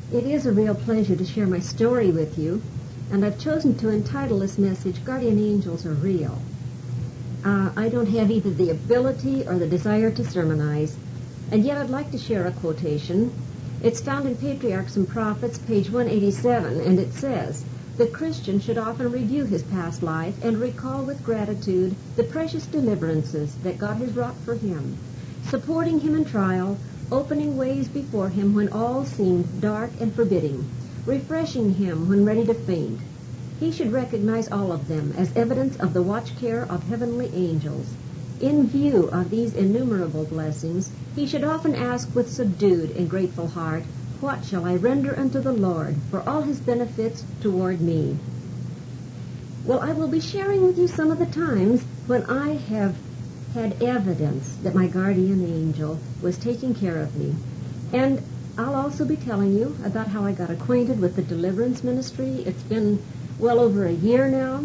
It is a real pleasure to share my story with you, and I've chosen to entitle this message, Guardian Angels Are Real. I don't have either the ability or the desire to sermonize, and yet I'd like to share a quotation. It's found in Patriarchs and Prophets, page 187, and it says, "The Christian should often review his past life and recall with gratitude the precious deliverances that God has wrought for him, supporting him in trial, opening ways before him when all seemed dark and forbidding, refreshing him when ready to faint. He should recognize all of them as evidence of the watch care of heavenly angels. In view of these innumerable blessings, he should often ask with subdued and grateful heart, 'What shall I render unto the Lord for all his benefits toward me?'" Well, I will be sharing with you some of the times when I have had evidence that my guardian angel was taking care of me. And I'll also be telling you about how I got acquainted with the deliverance ministry. It's been well over a year now.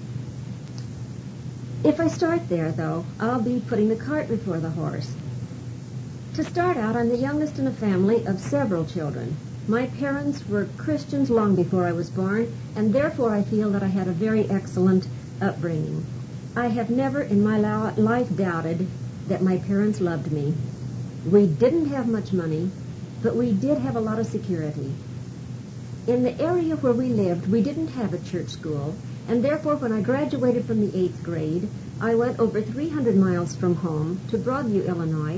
If I start there, though, I'll be putting the cart before the horse. To start out, I'm the youngest in a family of several children. My parents were Christians long before I was born, and therefore I feel that I had a very excellent upbringing. I have never in my life doubted that my parents loved me. We didn't have much money, but we did have a lot of security. In the area where we lived, we didn't have a church school, and therefore when I graduated from the 8th grade, I went over 300 miles from home to Broadview, Illinois.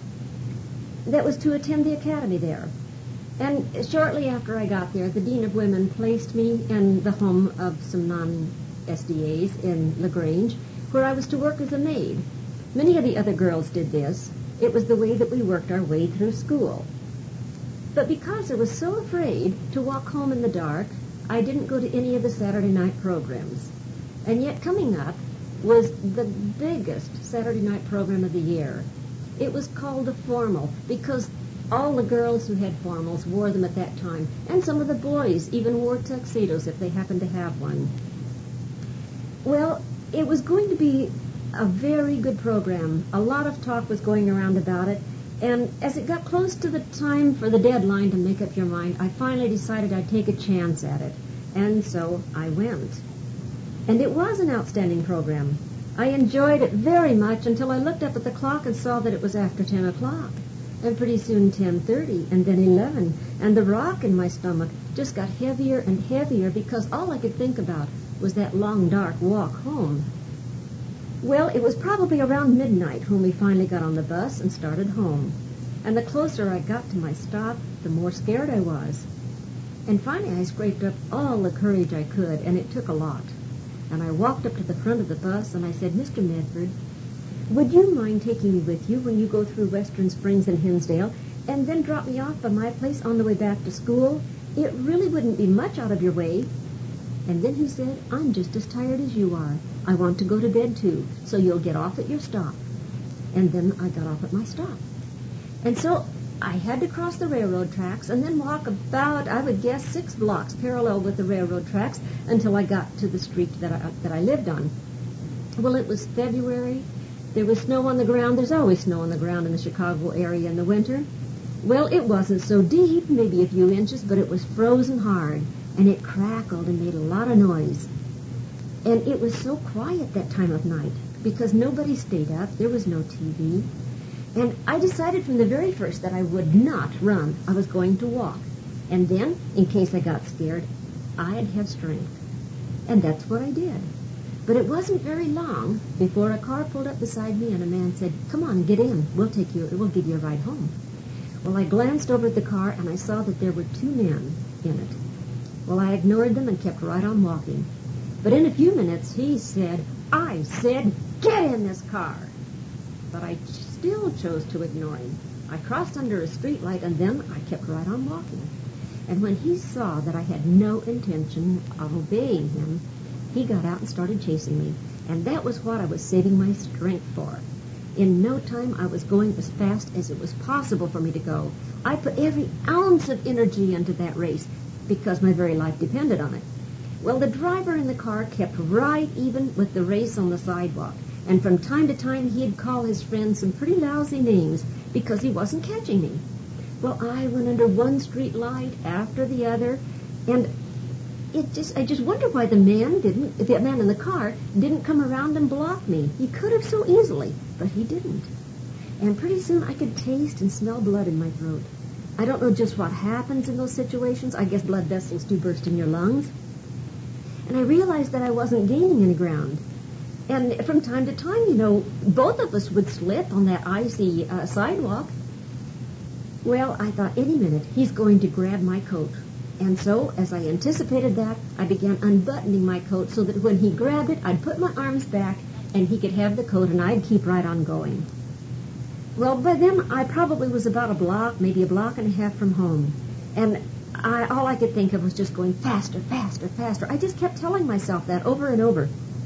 That was to attend the academy there. And shortly after I got there, the Dean of Women placed me in the home of some non-SDAs in LaGrange, where I was to work as a maid. Many of the other girls did this. It was the way that we worked our way through school. But because I was so afraid to walk home in the dark, I didn't go to any of the Saturday night programs. And yet coming up was the biggest Saturday night program of the year. It was called the Formal because all the girls who had formals wore them at that time, and some of the boys even wore tuxedos if they happened to have one. Well, it was going to be a very good program. A lot of talk was going around about it, and as it got close to the time for the deadline to make up your mind, I finally decided I'd take a chance at it, and so I went. And it was an outstanding program. I enjoyed it very much until I looked up at the clock and saw that it was after 10 o'clock. And pretty soon 10:30, and then 11, and the rock in my stomach just got heavier and heavier because all I could think about was that long, dark walk home. Well, it was probably around midnight when we finally got on the bus and started home. And the closer I got to my stop, the more scared I was. And finally I scraped up all the courage I could, and it took a lot. And I walked up to the front of the bus and I said, "Mr. Medford, would you mind taking me with you when you go through Western Springs and Hinsdale and then drop me off by my place on the way back to school? It really wouldn't be much out of your way." And then he said, "I'm just as tired as you are. I want to go to bed too, so you'll get off at your stop." And then I got off at my stop. And so I had to cross the railroad tracks and then walk about, I would guess, 6 blocks parallel with the railroad tracks until I got to the street that I lived on. Well, it was February. There was snow on the ground. There's always snow on the ground in the Chicago area in the winter. Well, it wasn't so deep, maybe a few inches, but it was frozen hard, and it crackled and made a lot of noise. And it was so quiet that time of night because nobody stayed up. There was no TV. And I decided from the very first that I would not run. I was going to walk. And then, in case I got scared, I'd have strength. And that's what I did. But it wasn't very long before a car pulled up beside me and a man said, "Come on, get in. We'll give you a ride home." Well, I glanced over at the car and I saw that there were 2 men in it. Well, I ignored them and kept right on walking. But in a few minutes, he said, "I said, get in this car." But I still chose to ignore him. I crossed under a street light and then I kept right on walking. And when he saw that I had no intention of obeying him, he got out and started chasing me. And that was what I was saving my strength for. In no time, I was going as fast as it was possible for me to go. I put every ounce of energy into that race because my very life depended on it. Well, the driver in the car kept right even with the race on the sidewalk. And from time to time, he'd call his friends some pretty lousy names because he wasn't catching me. Well, I went under one street light after the other, and I just wonder why the man in the car didn't come around and block me. He could have so easily, but he didn't. And pretty soon I could taste and smell blood in my throat. I don't know just what happens in those situations. I guess blood vessels do burst in your lungs. And I realized that I wasn't gaining any ground. And from time to time, both of us would slip on that icy sidewalk. Well, I thought any minute he's going to grab my coat. And so, as I anticipated that, I began unbuttoning my coat so that when he grabbed it, I'd put my arms back and he could have the coat and I'd keep right on going. Well, by then, I probably was about a block, maybe a block and a half from home. And all I could think of was just going faster, faster, faster. I just kept telling myself that over and over.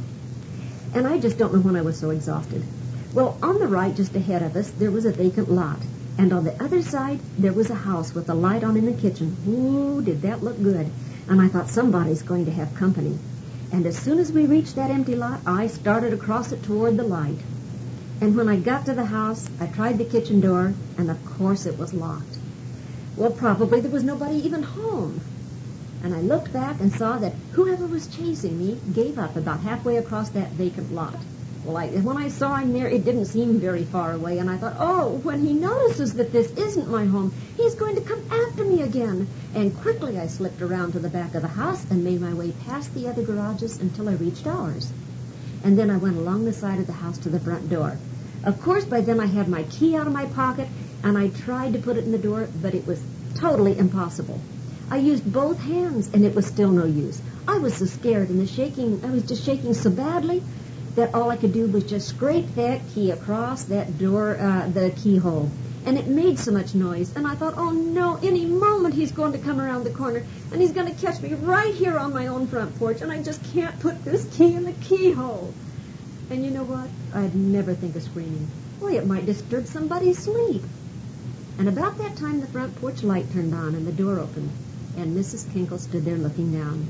And I just don't know when I was so exhausted. Well, on the right, just ahead of us, there was a vacant lot. And on the other side, there was a house with a light on in the kitchen. Ooh, did that look good. And I thought somebody's going to have company. And as soon as we reached that empty lot, I started across it toward the light. And when I got to the house, I tried the kitchen door, and of course it was locked. Well, probably there was nobody even home. And I looked back and saw that whoever was chasing me gave up about halfway across that vacant lot. Well, when I saw him there, it didn't seem very far away, and I thought, oh, when he notices that this isn't my home, he's going to come after me again. And quickly I slipped around to the back of the house and made my way past the other garages until I reached ours. And then I went along the side of the house to the front door. Of course, by then I had my key out of my pocket, and I tried to put it in the door, but it was totally impossible. I used both hands, and it was still no use. I was so scared, and I was just shaking so badly that all I could do was just scrape that key across that door, the keyhole. And it made so much noise, and I thought, oh no, any moment he's going to come around the corner, and he's going to catch me right here on my own front porch, and I just can't put this key in the keyhole. And you know what? I'd never think of screaming. Boy, it might disturb somebody's sleep. And about that time, the front porch light turned on, and the door opened, and Mrs. Kinkle stood there looking down.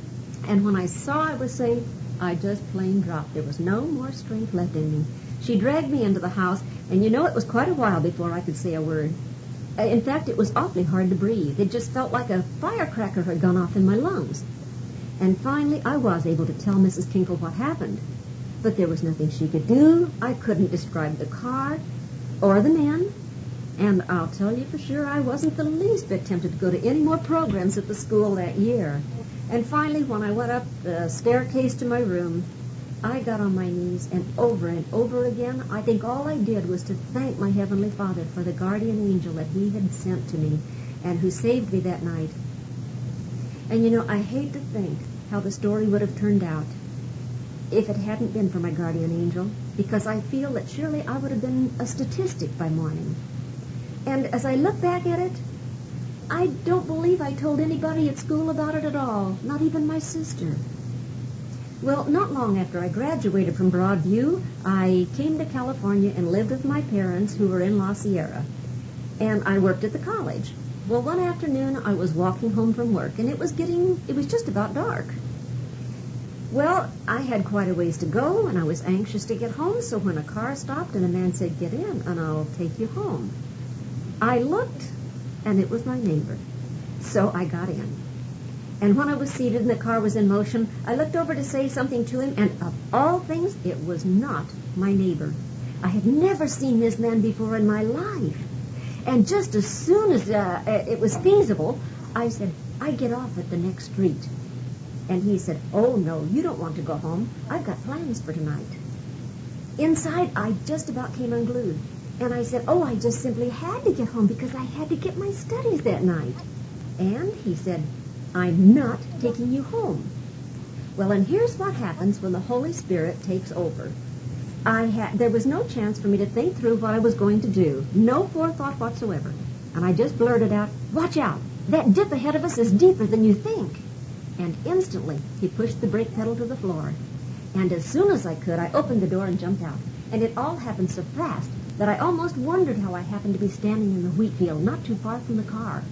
And when I saw I was safe, I just plain dropped. There was no more strength left in me. She dragged me into the house, and it was quite a while before I could say a word. In fact, it was awfully hard to breathe. It just felt like a firecracker had gone off in my lungs. And finally, I was able to tell Mrs. Kinkle what happened. But there was nothing she could do. I couldn't describe the car or the man. And I'll tell you for sure, I wasn't the least bit tempted to go to any more programs at the school that year. And finally, when I went up the staircase to my room, I got on my knees, and over again, I think all I did was to thank my Heavenly Father for the guardian angel that He had sent to me and who saved me that night. And I hate to think how the story would have turned out if it hadn't been for my guardian angel, because I feel that surely I would have been a statistic by morning. And as I look back at it, I don't believe I told anybody at school about it at all, not even my sister. Well, not long after I graduated from Broadview, I came to California and lived with my parents who were in La Sierra. And I worked at the college. Well, one afternoon I was walking home from work, and it was just about dark. Well, I had quite a ways to go, and I was anxious to get home, so when a car stopped and a man said, "Get in, and I'll take you home," I looked, and it was my neighbor. So I got in. And when I was seated and the car was in motion, I looked over to say something to him, and of all things, it was not my neighbor. I had never seen this man before in my life. And just as soon as it was feasible, I said, "I get off at the next street." And he said, "Oh, no, you don't want to go home. I've got plans for tonight." Inside, I just about came unglued. And I said, "Oh, I just simply had to get home because I had to get my studies that night." And he said, "I'm not taking you home." Well, and here's what happens when the Holy Spirit takes over. There was no chance for me to think through what I was going to do. No forethought whatsoever. And I just blurted out, "Watch out. That dip ahead of us is deeper than you think." And instantly, he pushed the brake pedal to the floor. And as soon as I could, I opened the door and jumped out. And it all happened so fast that I almost wondered how I happened to be standing in the wheat field not too far from the car.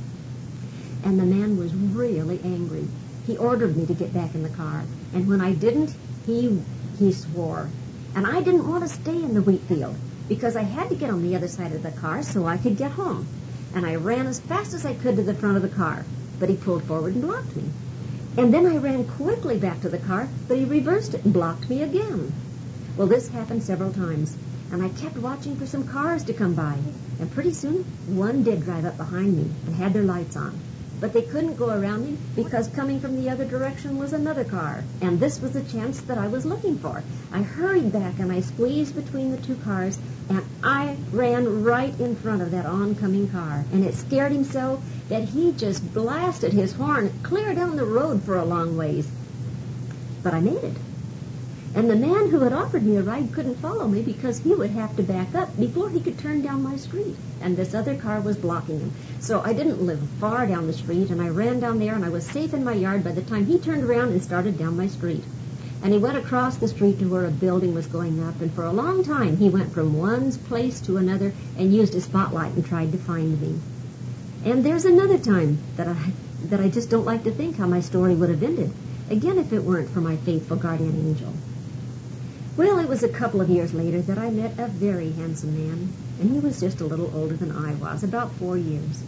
And the man was really angry. He ordered me to get back in the car. And when I didn't, he swore. And I didn't want to stay in the wheat field because I had to get on the other side of the car so I could get home. and I ran as fast as I could to the front of the car, but he pulled forward and blocked me. And then I ran quickly back to the car, but he reversed it and blocked me again. Well, this happened several times, and I kept watching for some cars to come by, and pretty soon one did drive up behind me and had their lights on. But they couldn't go around me because coming from the other direction was another car, and this was the chance that I was looking for. I hurried back and I squeezed between the two cars, and I ran right in front of that oncoming car, and it scared him so that he just blasted his horn clear down the road for a long ways. But I made it. And the man who had offered me a ride couldn't follow me because he would have to back up before he could turn down my street. And this other car was blocking him. So I didn't live far down the street, and I ran down there, and I was safe in my yard by the time he turned around and started down my street. And he went across the street to where a building was going up, and for a long time he went from one place to another and used a spotlight and tried to find me. And there's another time that I just don't like to think how my story would have ended, again if it weren't for my faithful guardian angel. Well, it was a couple of years later that I met a very handsome man, and he was just a little older than I was, about 4 years.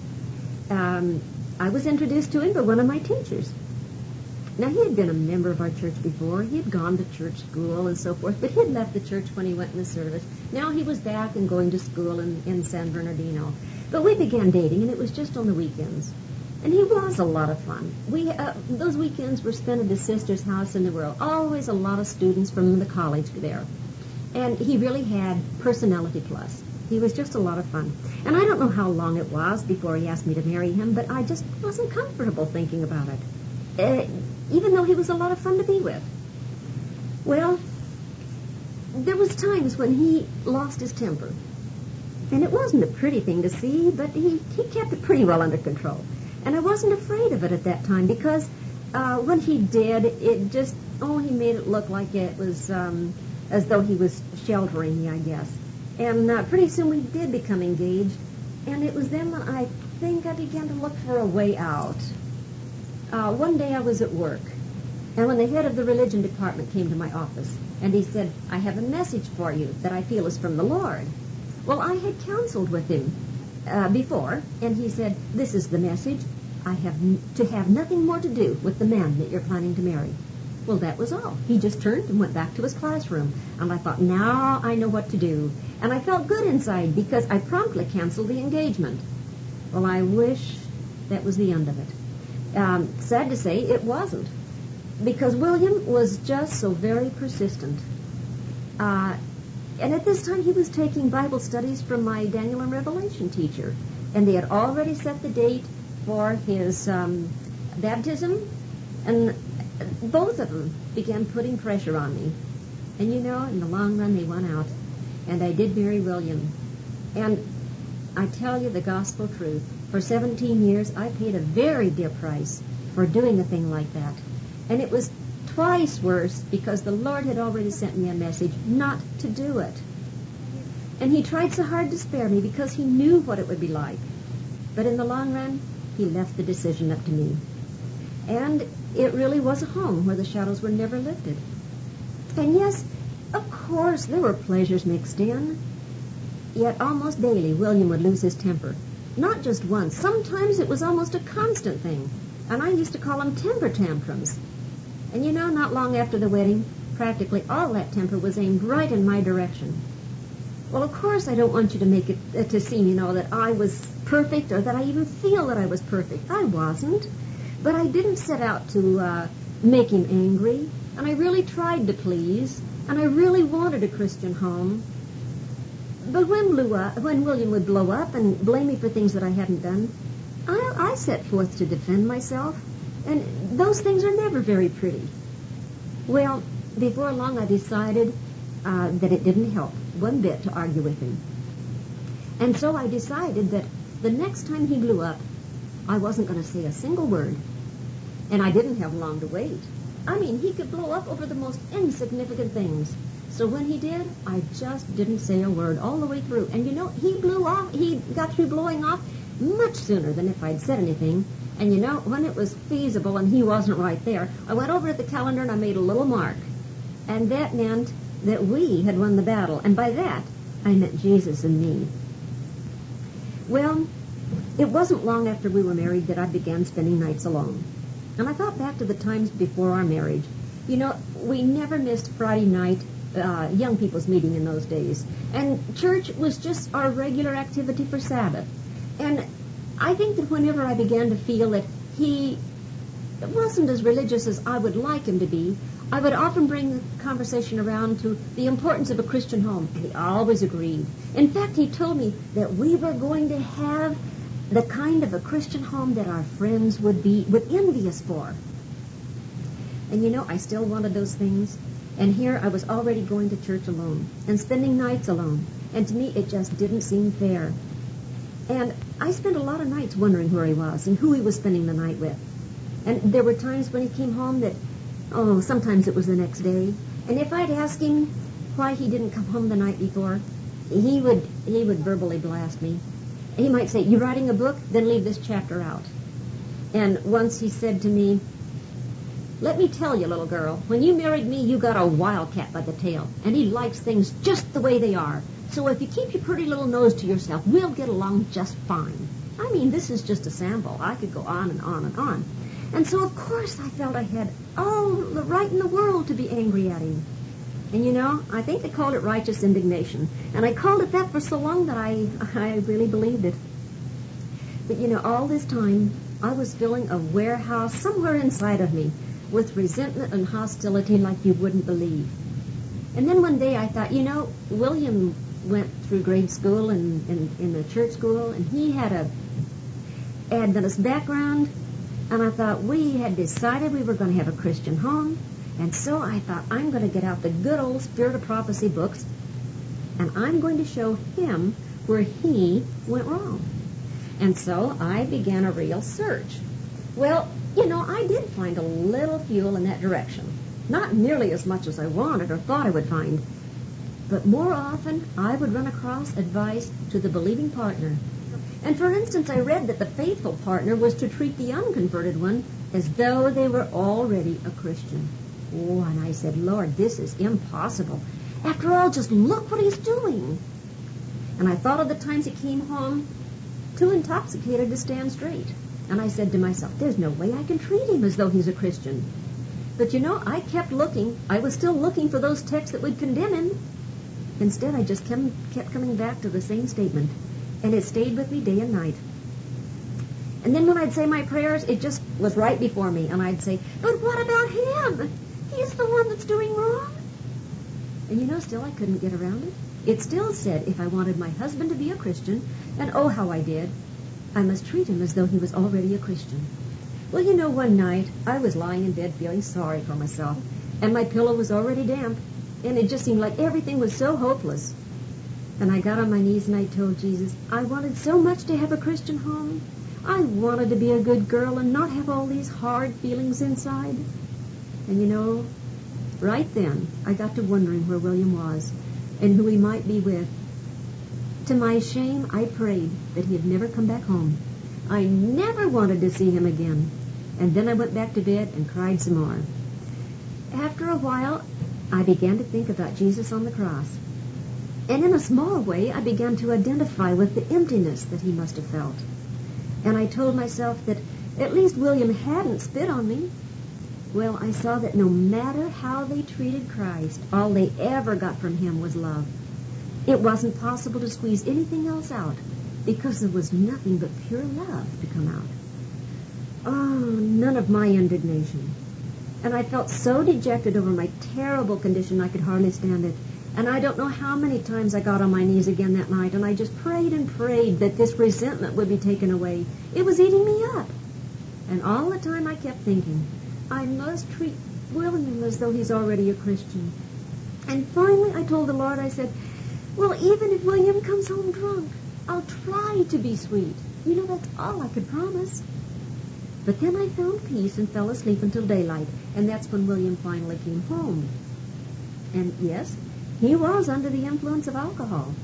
I was introduced to him by one of my teachers. Now, he had been a member of our church before. He had gone to church school and so forth, but he had left the church when he went in the service. Now he was back and going to school in San Bernardino. But we began dating, and it was just on the weekends. And he was a lot of fun. Those weekends were spent at his sister's house, and there were always a lot of students from the college there. And he really had personality plus. He was just a lot of fun. And I don't know how long it was before he asked me to marry him, but I just wasn't comfortable thinking about it, even though he was a lot of fun to be with. Well, there was times when he lost his temper. And it wasn't a pretty thing to see, but he kept it pretty well under control. And I wasn't afraid of it at that time because when he did, it just, he made it look like it was as though he was sheltering me, I guess. And pretty soon we did become engaged, and it was then that I think I began to look for a way out. One day I was at work, and when the head of the religion department came to my office, and he said, "I have a message for you that I feel is from the Lord." Well, I had counseled with him before, and he said, "This is the message. I have to have nothing more to do with the man that you're planning to marry." Well, that was all. He just turned and went back to his classroom, and I thought, now I know what to do. And I felt good inside because I promptly canceled the engagement. Well, I wish that was the end of it. Sad to say, it wasn't, because William was just so very persistent. And at this time, he was taking Bible studies from my Daniel and Revelation teacher, and they had already set the date for his baptism, and both of them began putting pressure on me. And you know, in the long run, they won out, and I did marry William. And I tell you the gospel truth, for 17 years, I paid a very dear price for doing a thing like that. And it was twice worse because the Lord had already sent me a message not to do it. And he tried so hard to spare me because he knew what it would be like. But in the long run, he left the decision up to me. And it really was a home where the shadows were never lifted. And yes, of course, there were pleasures mixed in. Yet almost daily, William would lose his temper. Not just once. Sometimes it was almost a constant thing. And I used to call them temper tantrums. And you know, not long after the wedding, practically all that temper was aimed right in my direction. Well, of course, I don't want you to make it to seem, that I was perfect or that I even feel that I was perfect. I wasn't. But I didn't set out to make him angry. And I really tried to please. And I really wanted a Christian home. But when William would blow up and blame me for things that I hadn't done, I set forth to defend myself. And those things are never very pretty. Well, before long I decided that it didn't help one bit to argue with him. And so I decided that the next time he blew up, I wasn't going to say a single word. And I didn't have long to wait. I mean, he could blow up over the most insignificant things. So when he did, I just didn't say a word all the way through. And he got through blowing off much sooner than if I'd said anything. And when it was feasible and he wasn't right there, I went over to the calendar and I made a little mark. And that meant that we had won the battle. And by that, I meant Jesus and me. Well, It wasn't long after we were married that I began spending nights alone. And I thought back to the times before our marriage. You know, we never missed Friday night young people's meeting in those days. And church was just our regular activity for Sabbath. And I think that whenever I began to feel that he wasn't as religious as I would like him to be, I would often bring the conversation around to the importance of a Christian home, and he always agreed. In fact, he told me that we were going to have the kind of a Christian home that our friends would envy us for. And you know, I still wanted those things, and here I was already going to church alone and spending nights alone, and to me it just didn't seem fair. And I spent a lot of nights wondering where he was and who he was spending the night with. And there were times when he came home that, sometimes it was the next day. And if I'd ask him why he didn't come home the night before, he would verbally blast me. He might say, "You writing a book? Then leave this chapter out." And once he said to me, "Let me tell you, little girl, when you married me, you got a wildcat by the tail, and he likes things just the way they are. So if you keep your pretty little nose to yourself, we'll get along just fine." I mean, this is just a sample. I could go on and on and on. And so, of course, I felt I had all the right in the world to be angry at him. And, you know, I think they called it righteous indignation. And I called it that for so long that I really believed it. But, you know, all this time, I was filling a warehouse somewhere inside of me with resentment and hostility like you wouldn't believe. And then one day I thought, you know, William went through grade school and in the church school, and he had a Adventist background. And I thought we had decided we were going to have a Christian home. And so I thought, I'm going to get out the good old Spirit of Prophecy books, and I'm going to show him where he went wrong. And so I began a real search. Well, you know, I did find a little fuel in that direction. Not nearly as much as I wanted or thought I would find. But more often, I would run across advice to the believing partner. And for instance, I read that the faithful partner was to treat the unconverted one as though they were already a Christian. Oh, and I said, Lord, this is impossible. After all, just look what he's doing. And I thought of the times he came home too intoxicated to stand straight. And I said to myself, there's no way I can treat him as though he's a Christian. But you know, I kept looking. I was still looking for those texts that would condemn him. Instead, I just kept coming back to the same statement. And it stayed with me day and night. And then when I'd say my prayers, it just was right before me. And I'd say, but what about him? He's the one that's doing wrong. And you know, still I couldn't get around it. It still said if I wanted my husband to be a Christian, and oh, how I did, I must treat him as though he was already a Christian. Well, you know, one night I was lying in bed feeling sorry for myself, and my pillow was already damp, and it just seemed like everything was so hopeless. And I got on my knees and I told Jesus, I wanted so much to have a Christian home. I wanted to be a good girl and not have all these hard feelings inside. And you know, right then, I got to wondering where William was and who he might be with. To my shame, I prayed that he'd never come back home. I never wanted to see him again. And then I went back to bed and cried some more. After a while, I began to think about Jesus on the cross. And in a small way, I began to identify with the emptiness that he must have felt. And I told myself that at least William hadn't spit on me. Well, I saw that no matter how they treated Christ, all they ever got from him was love. It wasn't possible to squeeze anything else out because there was nothing but pure love to come out. Oh, none of my indignation. And I felt so dejected over my terrible condition I could hardly stand it. And I don't know how many times I got on my knees again that night, and I just prayed and prayed that this resentment would be taken away. It was eating me up. And all the time I kept thinking, I must treat William as though he's already a Christian. And finally I told the Lord, I said, well, even if William comes home drunk, I'll try to be sweet. You know, that's all I could promise. But then I found peace and fell asleep until daylight, and that's when William finally came home. And yes, he was under the influence of alcohol.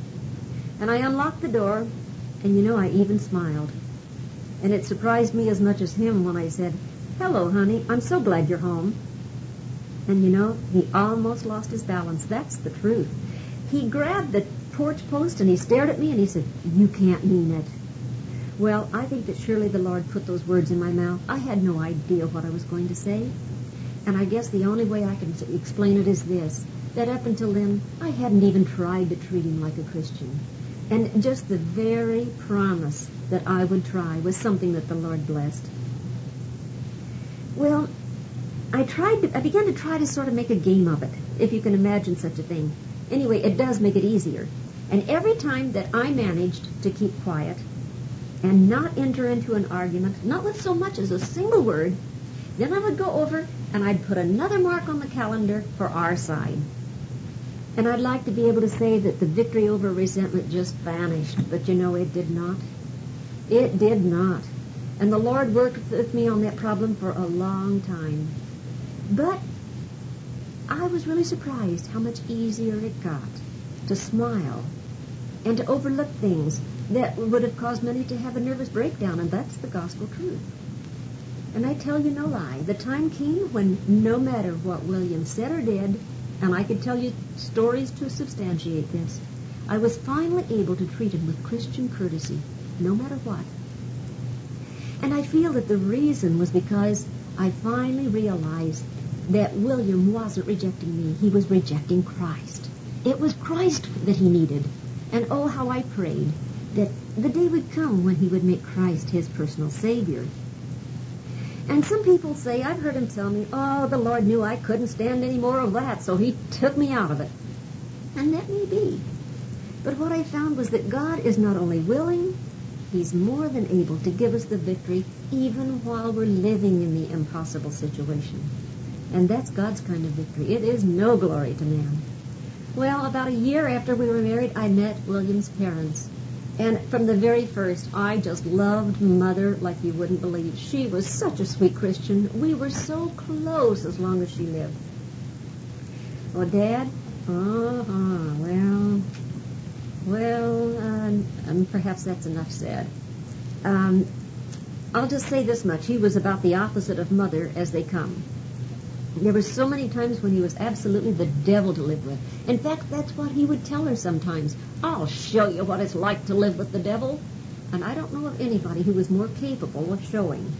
And I unlocked the door, and you know, I even smiled. And it surprised me as much as him when I said, hello, honey, I'm so glad you're home. And you know, he almost lost his balance. That's the truth. He grabbed the porch post and he stared at me and he said, you can't mean it. Well, I think that surely the Lord put those words in my mouth. I had no idea what I was going to say. And I guess the only way I can explain it is this, that up until then, I hadn't even tried to treat him like a Christian. And just the very promise that I would try was something that the Lord blessed. Well, I began to try to sort of make a game of it, if you can imagine such a thing. Anyway, it does make it easier. And every time that I managed to keep quiet and not enter into an argument, not with so much as a single word, then I would go over and I'd put another mark on the calendar for our side. And I'd like to be able to say that the victory over resentment just vanished, but you know, it did not. It did not. And the Lord worked with me on that problem for a long time. But I was really surprised how much easier it got to smile and to overlook things that would have caused many to have a nervous breakdown, and that's the gospel truth. And I tell you no lie, the time came when no matter what William said or did, and I could tell you stories to substantiate this, I was finally able to treat him with Christian courtesy, no matter what. And I feel that the reason was because I finally realized that William wasn't rejecting me. He was rejecting Christ. It was Christ that he needed. And oh, how I prayed that the day would come when he would make Christ his personal Savior. And some people say, I've heard him tell me, oh, the Lord knew I couldn't stand any more of that, so he took me out of it. And that may be. But what I found was that God is not only willing, he's more than able to give us the victory even while we're living in the impossible situation. And that's God's kind of victory. It is no glory to man. Well, about a year after we were married, I met William's parents. And from the very first, I just loved Mother like you wouldn't believe. She was such a sweet Christian. We were so close as long as she lived. Well, Dad? Perhaps that's enough said. I'll just say this much. He was about the opposite of Mother as they come. There were so many times when he was absolutely the devil to live with. In fact, that's what he would tell her sometimes. I'll show you what it's like to live with the devil. And I don't know of anybody who was more capable of showing.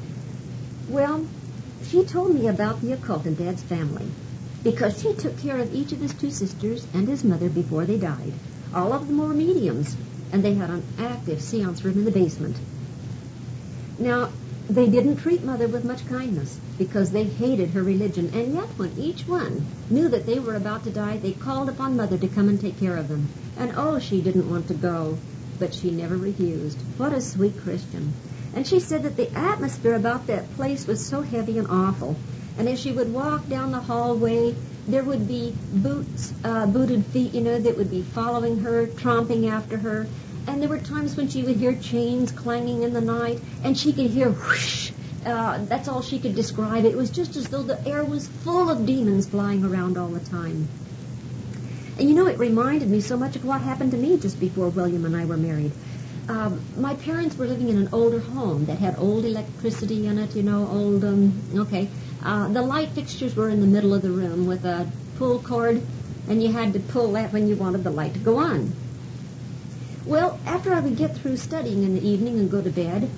Well, she told me about the occult in Dad's family, because she took care of each of his two sisters and his mother before they died. All of them were mediums, and they had an active seance room in the basement. Now, they didn't treat Mother with much kindness because they hated her religion, and yet when each one knew that they were about to die, they called upon Mother to come and take care of them. And oh, she didn't want to go, but she never refused. What a sweet Christian. And she said that the atmosphere about that place was so heavy and awful. And as she would walk down the hallway, there would be booted feet, that would be following her, tromping after her. And there were times when she would hear chains clanging in the night, and she could hear whoosh. That's all she could describe. It was just as though the air was full of demons flying around all the time. And it reminded me so much of what happened to me just before William and I were married. My parents were living in an older home that had old electricity in it, old, the light fixtures were in the middle of the room with a pull cord, and you had to pull that when you wanted the light to go on. Well, after I would get through studying in the evening and go to bed,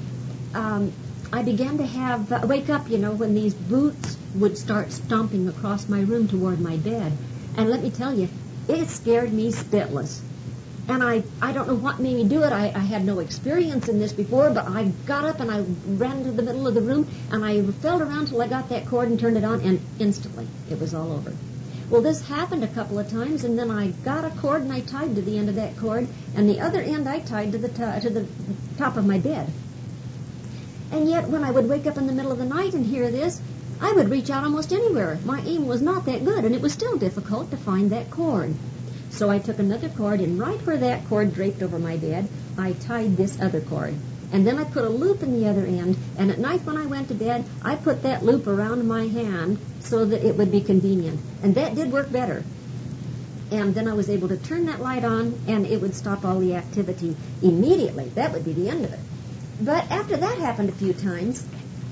I began to wake up, when these boots would start stomping across my room toward my bed. And let me tell you, it scared me spitless. And I don't know what made me do it. I had no experience in this before, but I got up and I ran to the middle of the room, and I felt around till I got that cord and turned it on, and instantly it was all over. Well, this happened a couple of times, and then I got a cord and I tied to the end of that cord, and the other end I tied to the top of my bed. And yet, when I would wake up in the middle of the night and hear this, I would reach out almost anywhere. My aim was not that good, and it was still difficult to find that cord. So I took another cord, and right where that cord draped over my bed, I tied this other cord. And then I put a loop in the other end, and at night when I went to bed, I put that loop around my hand so that it would be convenient. And that did work better. And then I was able to turn that light on, and it would stop all the activity immediately. That would be the end of it. But after that happened a few times,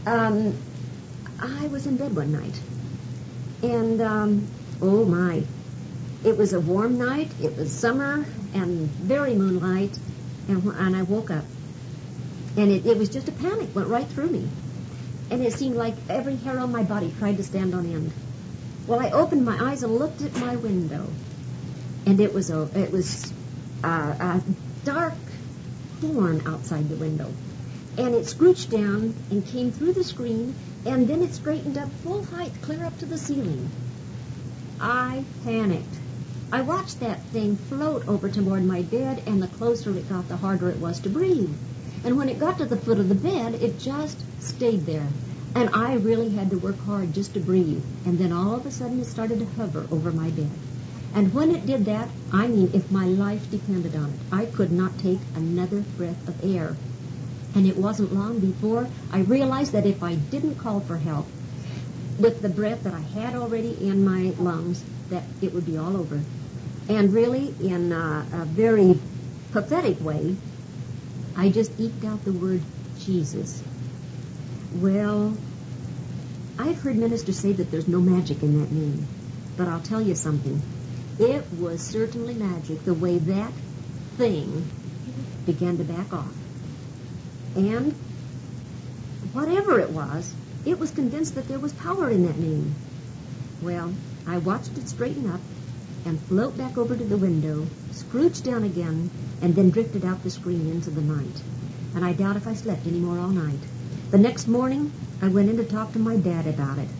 I was in bed one night. And, oh my, it was a warm night, it was summer, and very moonlight, and I woke up. And it was just a panic, went right through me. And it seemed like every hair on my body tried to stand on end. Well, I opened my eyes and looked at my window, and it was a dark form outside the window. And it scrooched down and came through the screen, and then it straightened up full height, clear up to the ceiling. I panicked. I watched that thing float over toward my bed, and the closer it got, the harder it was to breathe. And when it got to the foot of the bed, it just stayed there. And I really had to work hard just to breathe. And then all of a sudden it started to hover over my bed. And when it did that, I mean, if my life depended on it, I could not take another breath of air. And it wasn't long before I realized that if I didn't call for help with the breath that I had already in my lungs, that it would be all over. And really, in a very pathetic way, I just eked out the word Jesus. Well, I've heard ministers say that there's no magic in that name. But I'll tell you something. It was certainly magic the way that thing began to back off. And whatever it was convinced that there was power in that name. Well, I watched it straighten up and float back over to the window, scrooched down again, and then drifted out the screen into the night. And I doubt if I slept any more all night. The next morning, I went in to talk to my dad about it.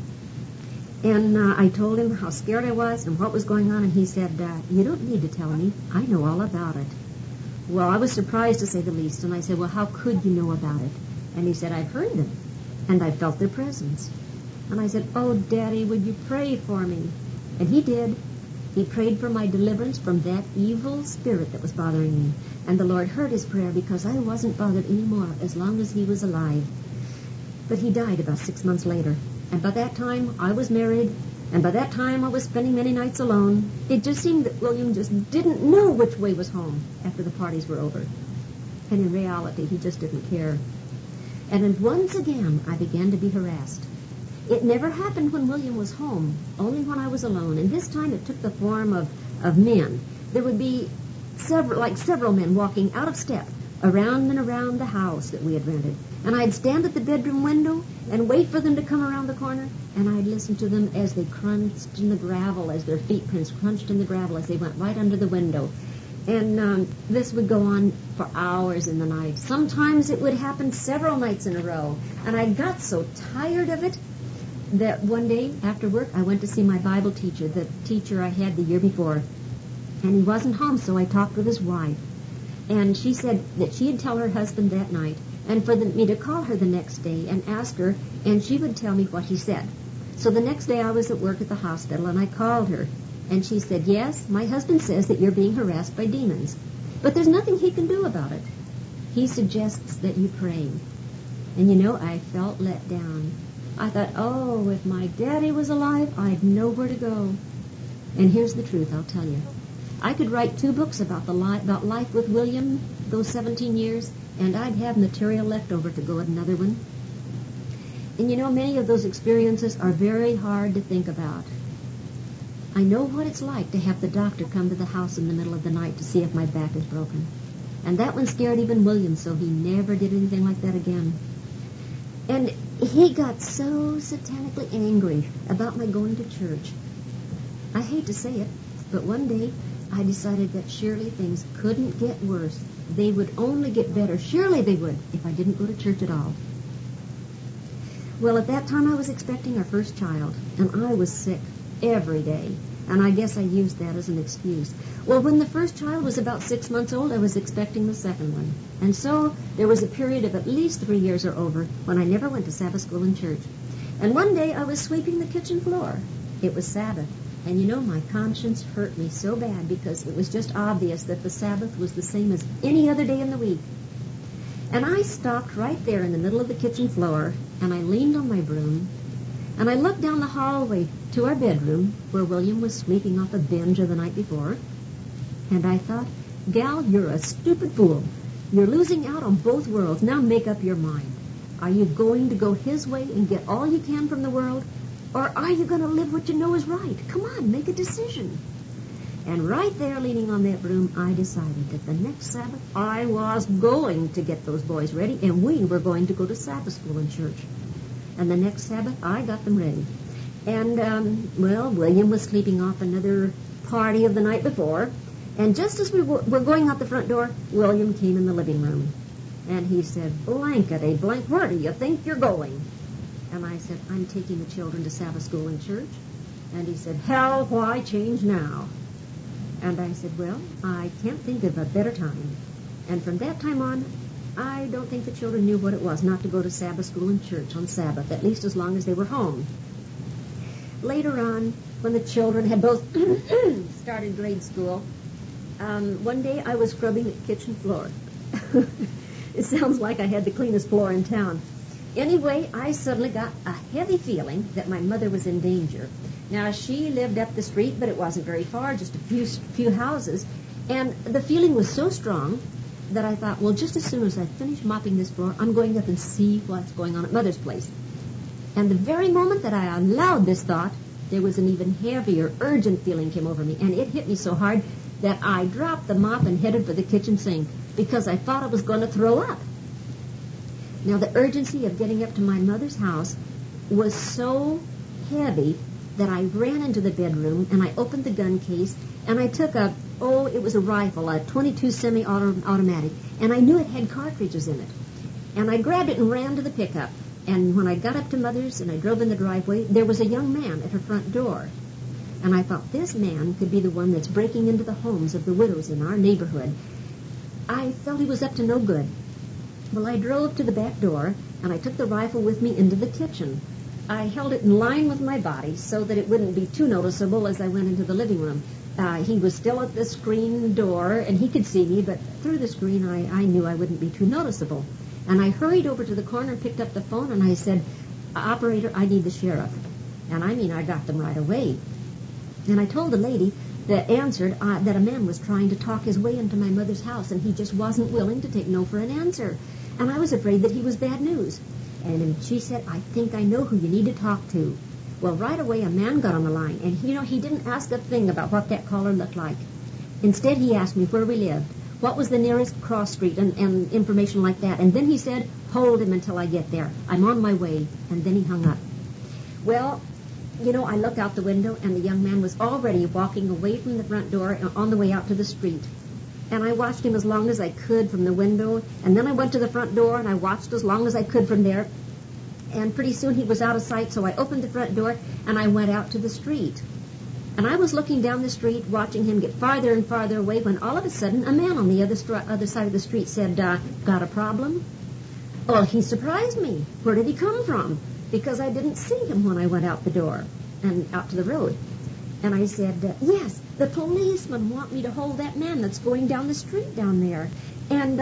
And I told him how scared I was and what was going on, and he said, you don't need to tell me. I know all about it. Well, I was surprised, to say the least, and I said, well, how could you know about it? And he said, I've heard them, and I felt their presence. And I said, oh, Daddy, would you pray for me? And he did. He prayed for my deliverance from that evil spirit that was bothering me. And the Lord heard his prayer because I wasn't bothered anymore as long as he was alive. But he died about 6 months later. And by that time, I was married. And by that time, I was spending many nights alone. It just seemed that William just didn't know which way was home after the parties were over. And in reality, he just didn't care. And then once again, I began to be harassed. It never happened when William was home, only when I was alone. And this time it took the form of men. There would be several men walking out of step around and around the house that we had rented. And I'd stand at the bedroom window and wait for them to come around the corner, and I'd listen to them as they crunched in the gravel, as their feet prints crunched in the gravel as they went right under the window. And this would go on for hours in the night. Sometimes it would happen several nights in a row. And I got so tired of it that one day after work I went to see my Bible teacher, the teacher I had the year before. And he wasn't home, so I talked with his wife. And she said that she'd tell her husband that night, and for me to call her the next day and ask her, and she would tell me what he said. So the next day I was at work at the hospital, and I called her. And she said, yes, my husband says that you're being harassed by demons. But there's nothing he can do about it. He suggests that you pray. And you know, I felt let down. I thought, oh, if my daddy was alive, I'd know where to go. And here's the truth, I'll tell you. I could write 2 books about life with William, those 17 years, and I'd have material left over to go at another one. And you know, many of those experiences are very hard to think about. I know what it's like to have the doctor come to the house in the middle of the night to see if my back is broken. And that one scared even William, so he never did anything like that again. And he got so satanically angry about my going to church. I hate to say it, but one day I decided that surely things couldn't get worse. They would only get better. Surely they would if I didn't go to church at all. Well, at that time I was expecting our first child, and I was sick every day. And I guess I used that as an excuse. Well, when the first child was about 6 months old, I was expecting the second one. And so there was a period of at least 3 years or over when I never went to Sabbath school in church. And one day I was sweeping the kitchen floor. It was Sabbath. And you know, my conscience hurt me so bad because it was just obvious that the Sabbath was the same as any other day in the week. And I stopped right there in the middle of the kitchen floor, and I leaned on my broom, and I looked down the hallway to our bedroom where William was sleeping off a binge of the night before. And I thought, gal, you're a stupid fool. You're losing out on both worlds. Now make up your mind. Are you going to go his way and get all you can from the world? Or are you going to live what you know is right? Come on, make a decision. And right there, leaning on that broom, I decided that the next Sabbath I was going to get those boys ready, and we were going to go to Sabbath school in church. And the next Sabbath, I got them ready. And, William was sleeping off another party of the night before, and just as we were going out the front door, William came in the living room. And he said, "Blankety blank, where do you think you're going?" And I said, "I'm taking the children to Sabbath school in church." And he said, "Hell, why change now?" And I said, "Well, I can't think of a better time." And from that time on, I don't think the children knew what it was not to go to Sabbath school in church on Sabbath, at least as long as they were home. Later on, when the children had both started grade school, one day I was scrubbing the kitchen floor. It sounds like I had the cleanest floor in town. Anyway, I suddenly got a heavy feeling that my mother was in danger. Now, she lived up the street, but it wasn't very far, just a few houses. And the feeling was so strong that I thought, well, just as soon as I finish mopping this floor, I'm going up and see what's going on at Mother's place. And the very moment that I allowed this thought, there was an even heavier, urgent feeling came over me, and it hit me so hard that I dropped the mop and headed for the kitchen sink because I thought I was going to throw up. Now, the urgency of getting up to my mother's house was so heavy that I ran into the bedroom and I opened the gun case and I took it was a rifle, a .22 semi-automatic, and I knew it had cartridges in it. And I grabbed it and ran to the pickup. And when I got up to Mother's and I drove in the driveway, there was a young man at her front door. And I thought, this man could be the one that's breaking into the homes of the widows in our neighborhood. I felt he was up to no good. Well, I drove to the back door, and I took the rifle with me into the kitchen. I held it in line with my body so that it wouldn't be too noticeable as I went into the living room. He was still at the screen door, and he could see me, but through the screen I knew I wouldn't be too noticeable. And I hurried over to the corner and picked up the phone, and I said, "Operator, I need the sheriff." And I got them right away. And I told the lady that answered that a man was trying to talk his way into my mother's house, and he just wasn't willing to take no for an answer. And I was afraid that he was bad news. And she said, "I think I know who you need to talk to." Well, right away a man got on the line, and he didn't ask a thing about what that caller looked like. Instead, he asked me where we lived, what was the nearest cross street, and information like that. And then he said, "Hold him until I get there. I'm on my way." And then he hung up. Well, I looked out the window, and the young man was already walking away from the front door on the way out to the street. And I watched him as long as I could from the window, and then I went to the front door, and I watched as long as I could from there. And pretty soon he was out of sight, so I opened the front door, and I went out to the street. And I was looking down the street, watching him get farther and farther away, when all of a sudden a man on the other side of the street said, "Got a problem?" Well, he surprised me. Where did he come from? Because I didn't see him when I went out the door and out to the road. And I said, "Yes, the policemen want me to hold that man that's going down the street down there." And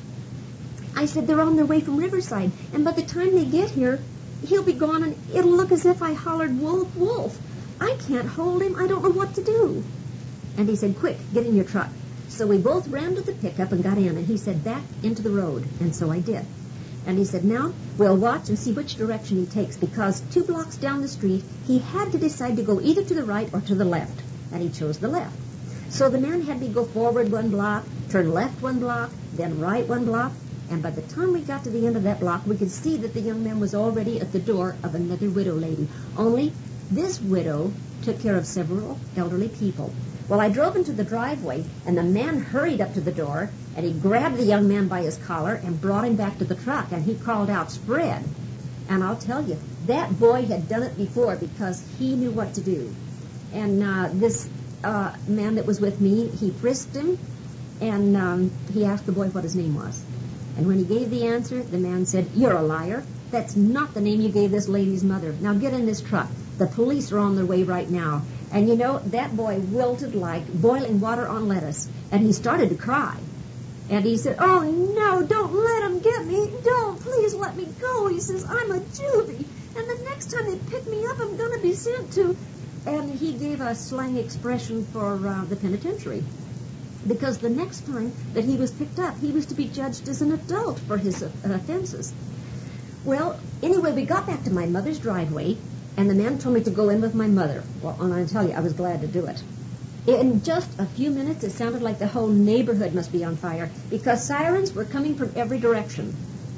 I said, "They're on their way from Riverside, and by the time they get here, he'll be gone, and it'll look as if I hollered, 'Wolf, wolf.' I can't hold him. I don't know what to do." And he said, "Quick, get in your truck." So we both ran to the pickup and got in, and he said, "Back into the road." And so I did. And he said, "Now we'll watch and see which direction he takes, because 2 blocks down the street, he had to decide to go either to the right or to the left." And he chose the left. So the man had me go forward 1 block, turn left 1 block, then right 1 block. And by the time we got to the end of that block, we could see that the young man was already at the door of another widow lady. Only this widow took care of several elderly people. Well, I drove into the driveway, and the man hurried up to the door, and he grabbed the young man by his collar and brought him back to the truck, and he called out, "Spread." And I'll tell you, that boy had done it before because he knew what to do. And this man that was with me, he frisked him, and he asked the boy what his name was. And when he gave the answer, the man said, "You're a liar. That's not the name you gave this lady's mother. Now get in this truck. The police are on their way right now." And that boy wilted like boiling water on lettuce, and he started to cry. And he said, "Oh, no, don't let him get me. Don't, please let me go." He says, "I'm a juvie, and the next time they pick me up, I'm going to be sent to..." And he gave a slang expression for the penitentiary. Because the next time that he was picked up, he was to be judged as an adult for his offenses. Well, anyway, we got back to my mother's driveway, and the man told me to go in with my mother. Well, and I tell you, I was glad to do it. In just a few minutes, it sounded like the whole neighborhood must be on fire because sirens were coming from every direction.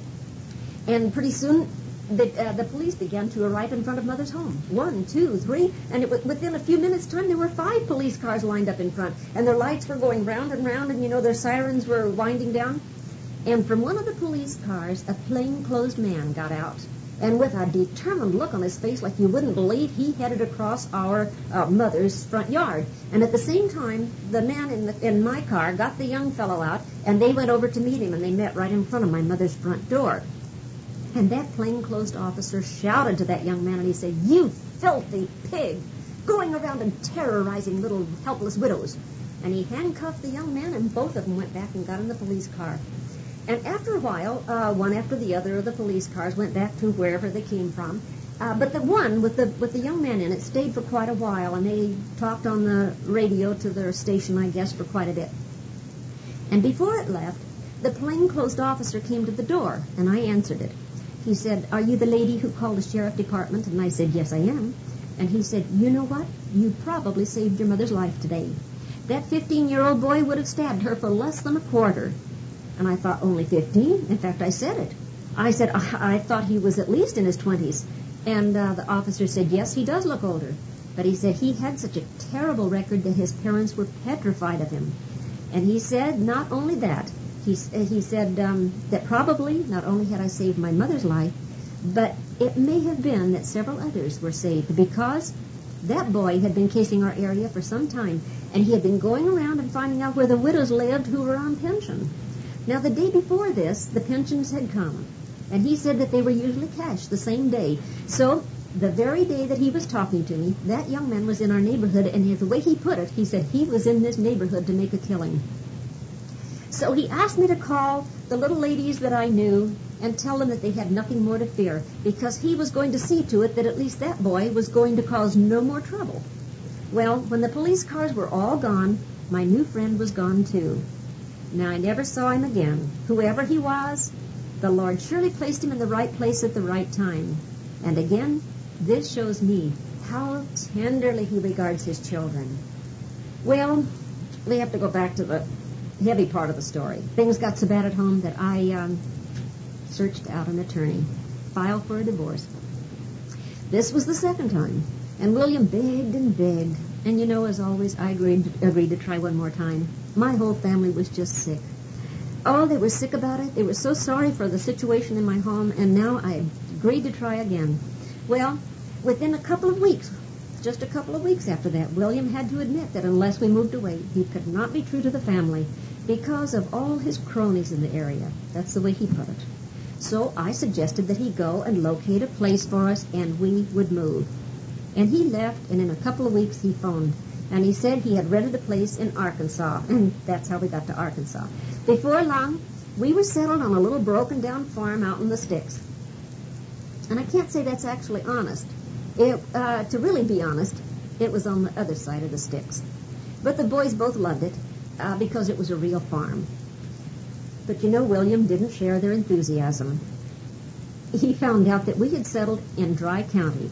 And pretty soon, the police began to arrive in front of Mother's home. 1, 2, 3, and within a few minutes' time, there were 5 police cars lined up in front, and their lights were going round and round, and, their sirens were winding down. And from one of the police cars, a plainclothes man got out. And with a determined look on his face like you wouldn't believe, he headed across our mother's front yard. And at the same time, the man in my car got the young fellow out, and they went over to meet him, and they met right in front of my mother's front door. And that plainclothes officer shouted to that young man, and he said, "You filthy pig, going around and terrorizing little helpless widows." And he handcuffed the young man, and both of them went back and got in the police car. And after a while, one after the other of the police cars went back to wherever they came from. But the one with the young man in it stayed for quite a while, and they talked on the radio to their station, I guess, for quite a bit. And before it left, the plainclothes officer came to the door, and I answered it. He said, "Are you the lady who called the sheriff department?" And I said, "Yes, I am." And he said, "You know what? You probably saved your mother's life today. That 15-year-old boy would have stabbed her for less than a quarter." And I thought, only 15? In fact, I said it. I said, I thought he was at least in his 20s. And the officer said, "Yes, he does look older." But he said he had such a terrible record that his parents were petrified of him. And he said not only that, he said that probably not only had I saved my mother's life, but it may have been that several others were saved because that boy had been casing our area for some time, and he had been going around and finding out where the widows lived who were on pension. Now, the day before this, the pensions had come, and he said that they were usually cashed the same day. So, the very day that he was talking to me, that young man was in our neighborhood, and the way he put it, he said he was in this neighborhood to make a killing. So he asked me to call the little ladies that I knew and tell them that they had nothing more to fear, because he was going to see to it that at least that boy was going to cause no more trouble. Well, when the police cars were all gone, my new friend was gone too. Now, I never saw him again. Whoever he was, the Lord surely placed him in the right place at the right time. And again, this shows me how tenderly he regards his children. Well, we have to go back to the heavy part of the story. Things got so bad at home that I searched out an attorney, filed for a divorce. This was the second time, and William begged and begged. And as always, I agreed to try one more time. My whole family was just sick. Oh, they were sick about it. They were so sorry for the situation in my home, and now I agreed to try again. Well, within a couple of weeks, just a couple of weeks after that, William had to admit that unless we moved away, he could not be true to the family because of all his cronies in the area. That's the way he put it. So I suggested that he go and locate a place for us, and we would move. And he left, and in a couple of weeks he phoned. And he said he had rented a place in Arkansas, and that's how we got to Arkansas. Before long, we were settled on a little broken-down farm out in the sticks. And I can't say that's actually honest. To really be honest, it was on the other side of the sticks. But the boys both loved it because it was a real farm. But William didn't share their enthusiasm. He found out that we had settled in Dry County.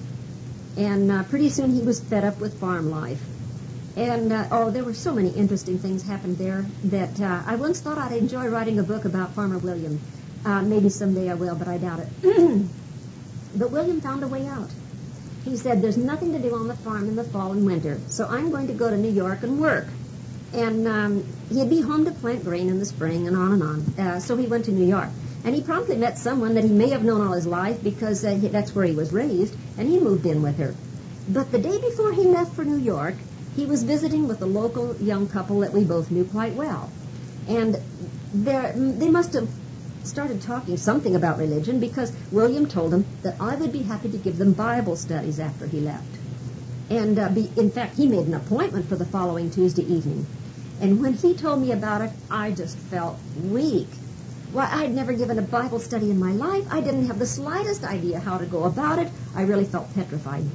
And pretty soon he was fed up with farm life. And, there were so many interesting things happened there that I once thought I'd enjoy writing a book about Farmer William. Maybe someday I will, but I doubt it. But William found a way out. He said, "There's nothing to do on the farm in the fall and winter, so I'm going to go to New York and work." And he'd be home to plant grain in the spring and on. So he went to New York. And he promptly met someone that he may have known all his life because that's where he was raised, and he moved in with her. But the day before he left for New York, he was visiting with a local young couple that we both knew quite well. And they must have started talking something about religion because William told them that I would be happy to give them Bible studies after he left. And in fact, he made an appointment for the following Tuesday evening. And when he told me about it, I just felt weak. Why, I'd never given a Bible study in my life. I didn't have the slightest idea how to go about it. I really felt petrified.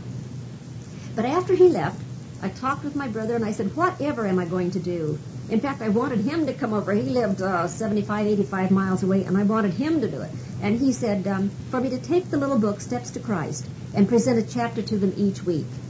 But after he left, I talked with my brother, and I said, whatever am I going to do? In fact, I wanted him to come over. He lived 75, 85 miles away, and I wanted him to do it. And he said for me to take the little book, Steps to Christ, and present a chapter to them each week.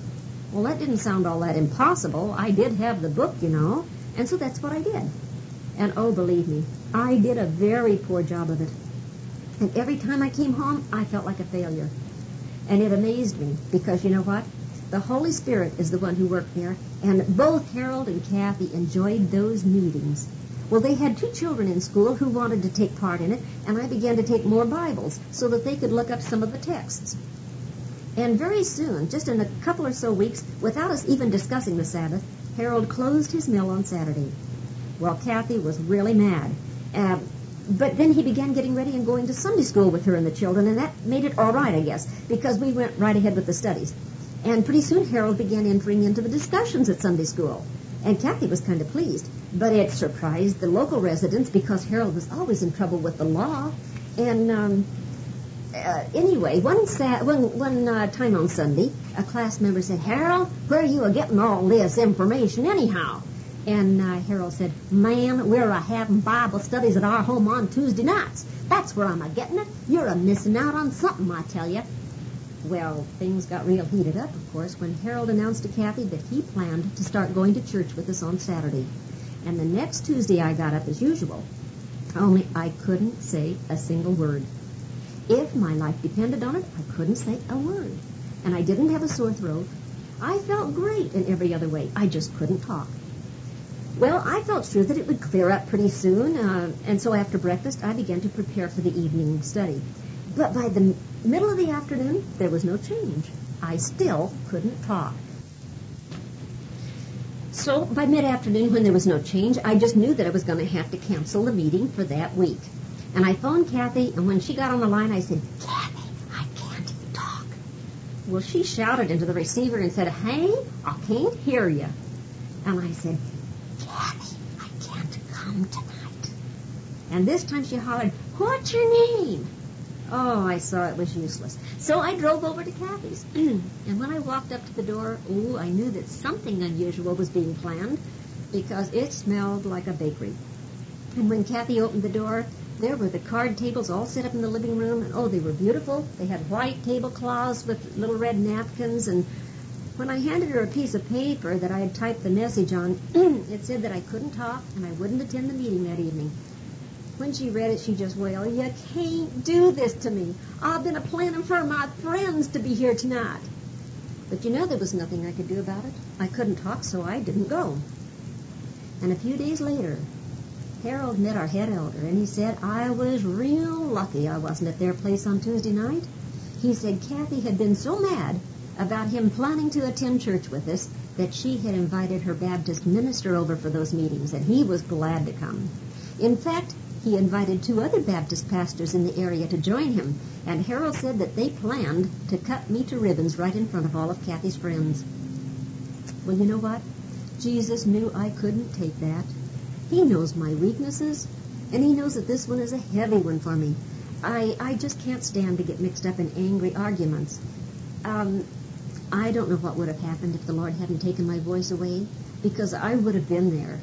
Well, that didn't sound all that impossible. I did have the book, you know, and so that's what I did. And oh, believe me, I did a very poor job of it. And every time I came home, I felt like a failure. And it amazed me because, you know what? The Holy Spirit is the one who worked there, and both Harold and Kathy enjoyed those meetings. Well, they had 2 children in school who wanted to take part in it, and I began to take more Bibles so that they could look up some of the texts. And very soon, just in a couple or so weeks, without us even discussing the Sabbath, Harold closed his mill on Saturday. Well, Kathy was really mad. But then he began getting ready and going to Sunday school with her and the children, and that made it all right, I guess, because we went right ahead with the studies. And pretty soon Harold began entering into the discussions at Sunday school. And Kathy was kind of pleased. But it surprised the local residents because Harold was always in trouble with the law. And anyway, one time on Sunday, a class member said, "Harold, where are you getting all this information anyhow?" And Harold said, "Man, we're having Bible studies at our home on Tuesday nights. That's where I'm getting it. You're missing out on something, I tell you." Well, things got real heated up, of course, when Harold announced to Kathy that he planned to start going to church with us on Saturday. And the next Tuesday I got up as usual, only I couldn't say a single word. If my life depended on it, I couldn't say a word. And I didn't have a sore throat. I felt great in every other way. I just couldn't talk. Well, I felt sure that it would clear up pretty soon, and so after breakfast I began to prepare for the evening study. But by the middle of the afternoon, there was no change. I still couldn't talk. So by mid-afternoon, when there was no change, I just knew that I was going to have to cancel the meeting for that week. And I phoned Kathy, and when she got on the line, I said, "Kathy, I can't talk." Well, she shouted into the receiver and said, "Hey, I can't hear you." And I said, "Kathy, I can't come tonight." And this time she hollered, "What's your name?" Oh, I saw it was useless. So I drove over to Kathy's. And when I walked up to the door, I knew that something unusual was being planned because it smelled like a bakery. And when Kathy opened the door, there were the card tables all set up in the living room. And, they were beautiful. They had white tablecloths with little red napkins. And when I handed her a piece of paper that I had typed the message on, it said that I couldn't talk and I wouldn't attend the meeting that evening. When she read it, she just wailed, "You can't do this to me. I've been planning for my friends to be here tonight." But there was nothing I could do about it. I couldn't talk, so I didn't go. And a few days later, Harold met our head elder, and he said I was real lucky I wasn't at their place on Tuesday night. He said Kathy had been so mad about him planning to attend church with us that she had invited her Baptist minister over for those meetings, and he was glad to come. In fact, he invited 2 other Baptist pastors in the area to join him, and Harold said that they planned to cut me to ribbons right in front of all of Kathy's friends. Well, you know what? Jesus knew I couldn't take that. He knows my weaknesses, and he knows that this one is a heavy one for me. I just can't stand to get mixed up in angry arguments. I don't know what would have happened if the Lord hadn't taken my voice away, because I would have been there.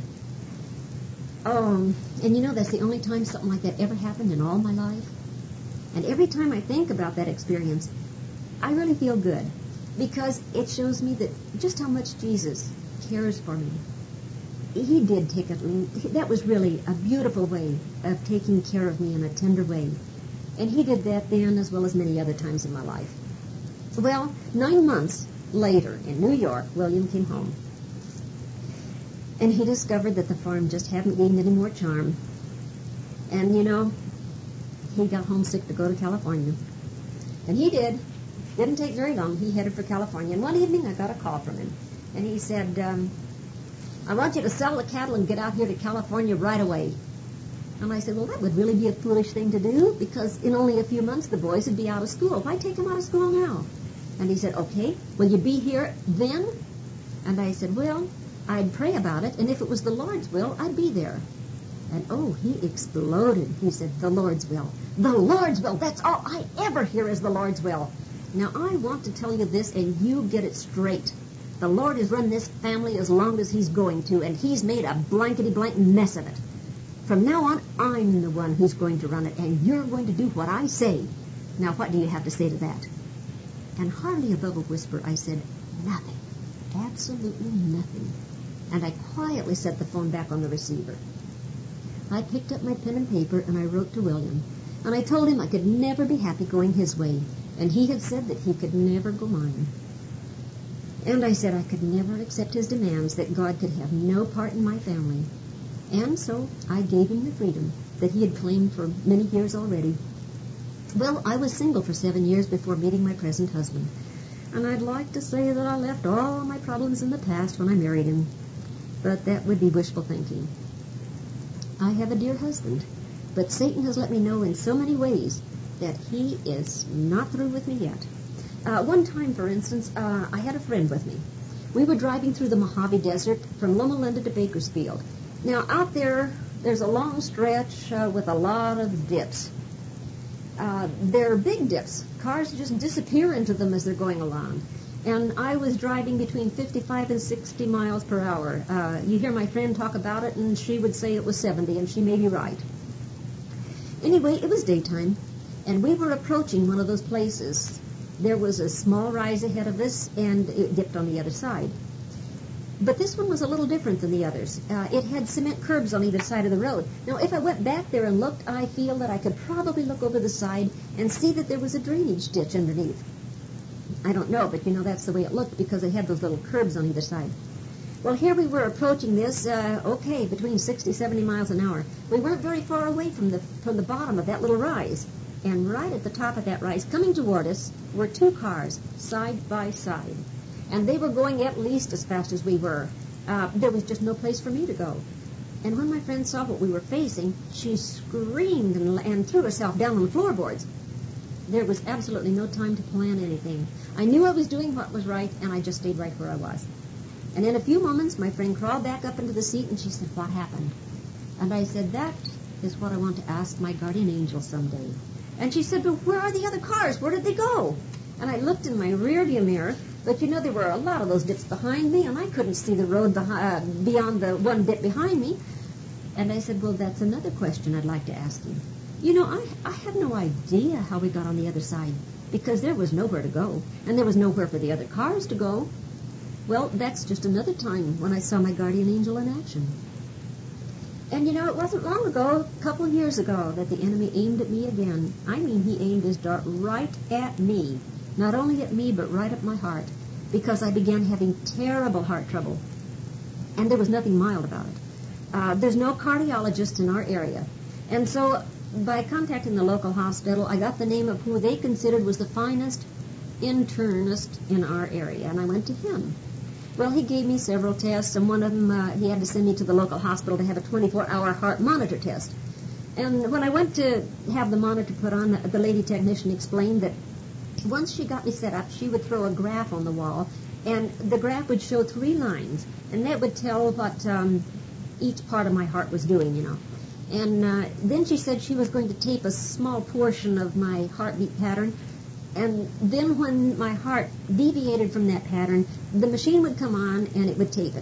And that's the only time something like that ever happened in all my life. And every time I think about that experience, I really feel good, because it shows me that just how much Jesus cares for me. He did take it. That was really a beautiful way of taking care of me in a tender way. And he did that then as well as many other times in my life. Well, 9 months later in New York, William came home. And he discovered that the farm just hadn't gained any more charm. And, he got homesick to go to California. And he did. Didn't take very long. He headed for California. And one evening I got a call from him. And he said, "I want you to sell the cattle and get out here to California right away." And I said, "Well, that would really be a foolish thing to do, because in only a few months the boys would be out of school. Why take them out of school now?" And he said, "Okay, will you be here then?" And I said, "Well, I'd pray about it, and if it was the Lord's will, I'd be there." And he exploded. He said, "The Lord's will. The Lord's will. That's all I ever hear is the Lord's will." Now, I want to tell you this, and you get it straight. The Lord has run this family as long as he's going to, and he's made a blankety-blank mess of it. From now on, I'm the one who's going to run it, and you're going to do what I say. Now, what do you have to say to that? And hardly above a whisper, I said, "Nothing." absolutely nothing. And I quietly set the phone back on the receiver. I picked up my pen and paper and I wrote to William. And I told him I could never be happy going his way. And he had said that he could never go mine. And I said I could never accept his demands, that God could have no part in my family. And so I gave him the freedom that he had claimed for many years already. Well, I was single for 7 years before meeting my present husband. And I'd like to say that I left all my problems in the past when I married him. But that would be wishful thinking. I have a dear husband, but Satan has let me know in so many ways that he is not through with me yet. One time, for instance, I had a friend with me. We were driving through the Mojave Desert from Loma Linda to Bakersfield. Now, out there's a long stretch with a lot of dips. They're big dips. Cars just disappear into them as they're going along. And I was driving between 55 and 60 miles per hour. You hear my friend talk about it, and she would say it was 70, and she may be right. Anyway, it was daytime, and we were approaching one of those places. There was a small rise ahead of us, and it dipped on the other side. But this one was a little different than the others. It had cement curbs on either side of the road. Now, if I went back there and looked, I feel that I could probably look over the side and see that there was a drainage ditch underneath. I don't know, but that's the way it looked because it had those little curbs on either side. Well, here we were approaching this, between 60, 70 miles an hour. We weren't very far away from the bottom of that little rise. And right at the top of that rise, coming toward us, were two cars, side by side. And they were going at least as fast as we were. There was just no place for me to go. And when my friend saw what we were facing, she screamed and threw herself down on the floorboards. There was absolutely no time to plan anything. I knew I was doing what was right, and I just stayed right where I was. And in a few moments, my friend crawled back up into the seat, and she said, "What happened?" And I said, "That is what I want to ask my guardian angel someday." And she said, "But where are the other cars? Where did they go?" And I looked in my rearview mirror, but there were a lot of those dips behind me, and I couldn't see the road beyond the one dip behind me. And I said, "Well, that's another question I'd like to ask you. I have no idea how we got on the other side, because there was nowhere to go, and there was nowhere for the other cars to go." Well, that's just another time when I saw my guardian angel in action. And it wasn't long ago, a couple of years ago, that the enemy aimed at me again. I mean, he aimed his dart right at me. Not only at me, but right at my heart, because I began having terrible heart trouble. And there was nothing mild about it. There's no cardiologist in our area. And so, by contacting the local hospital, I got the name of who they considered was the finest internist in our area, and I went to him. Well, he gave me several tests, and one of them, he had to send me to the local hospital to have a 24-hour heart monitor test. And when I went to have the monitor put on, the lady technician explained that once she got me set up, she would throw a graph on the wall, and the graph would show 3 lines, and that would tell what each part of my heart was doing, And then she said she was going to tape a small portion of my heartbeat pattern, and then when my heart deviated from that pattern, the machine would come on and it would tape it.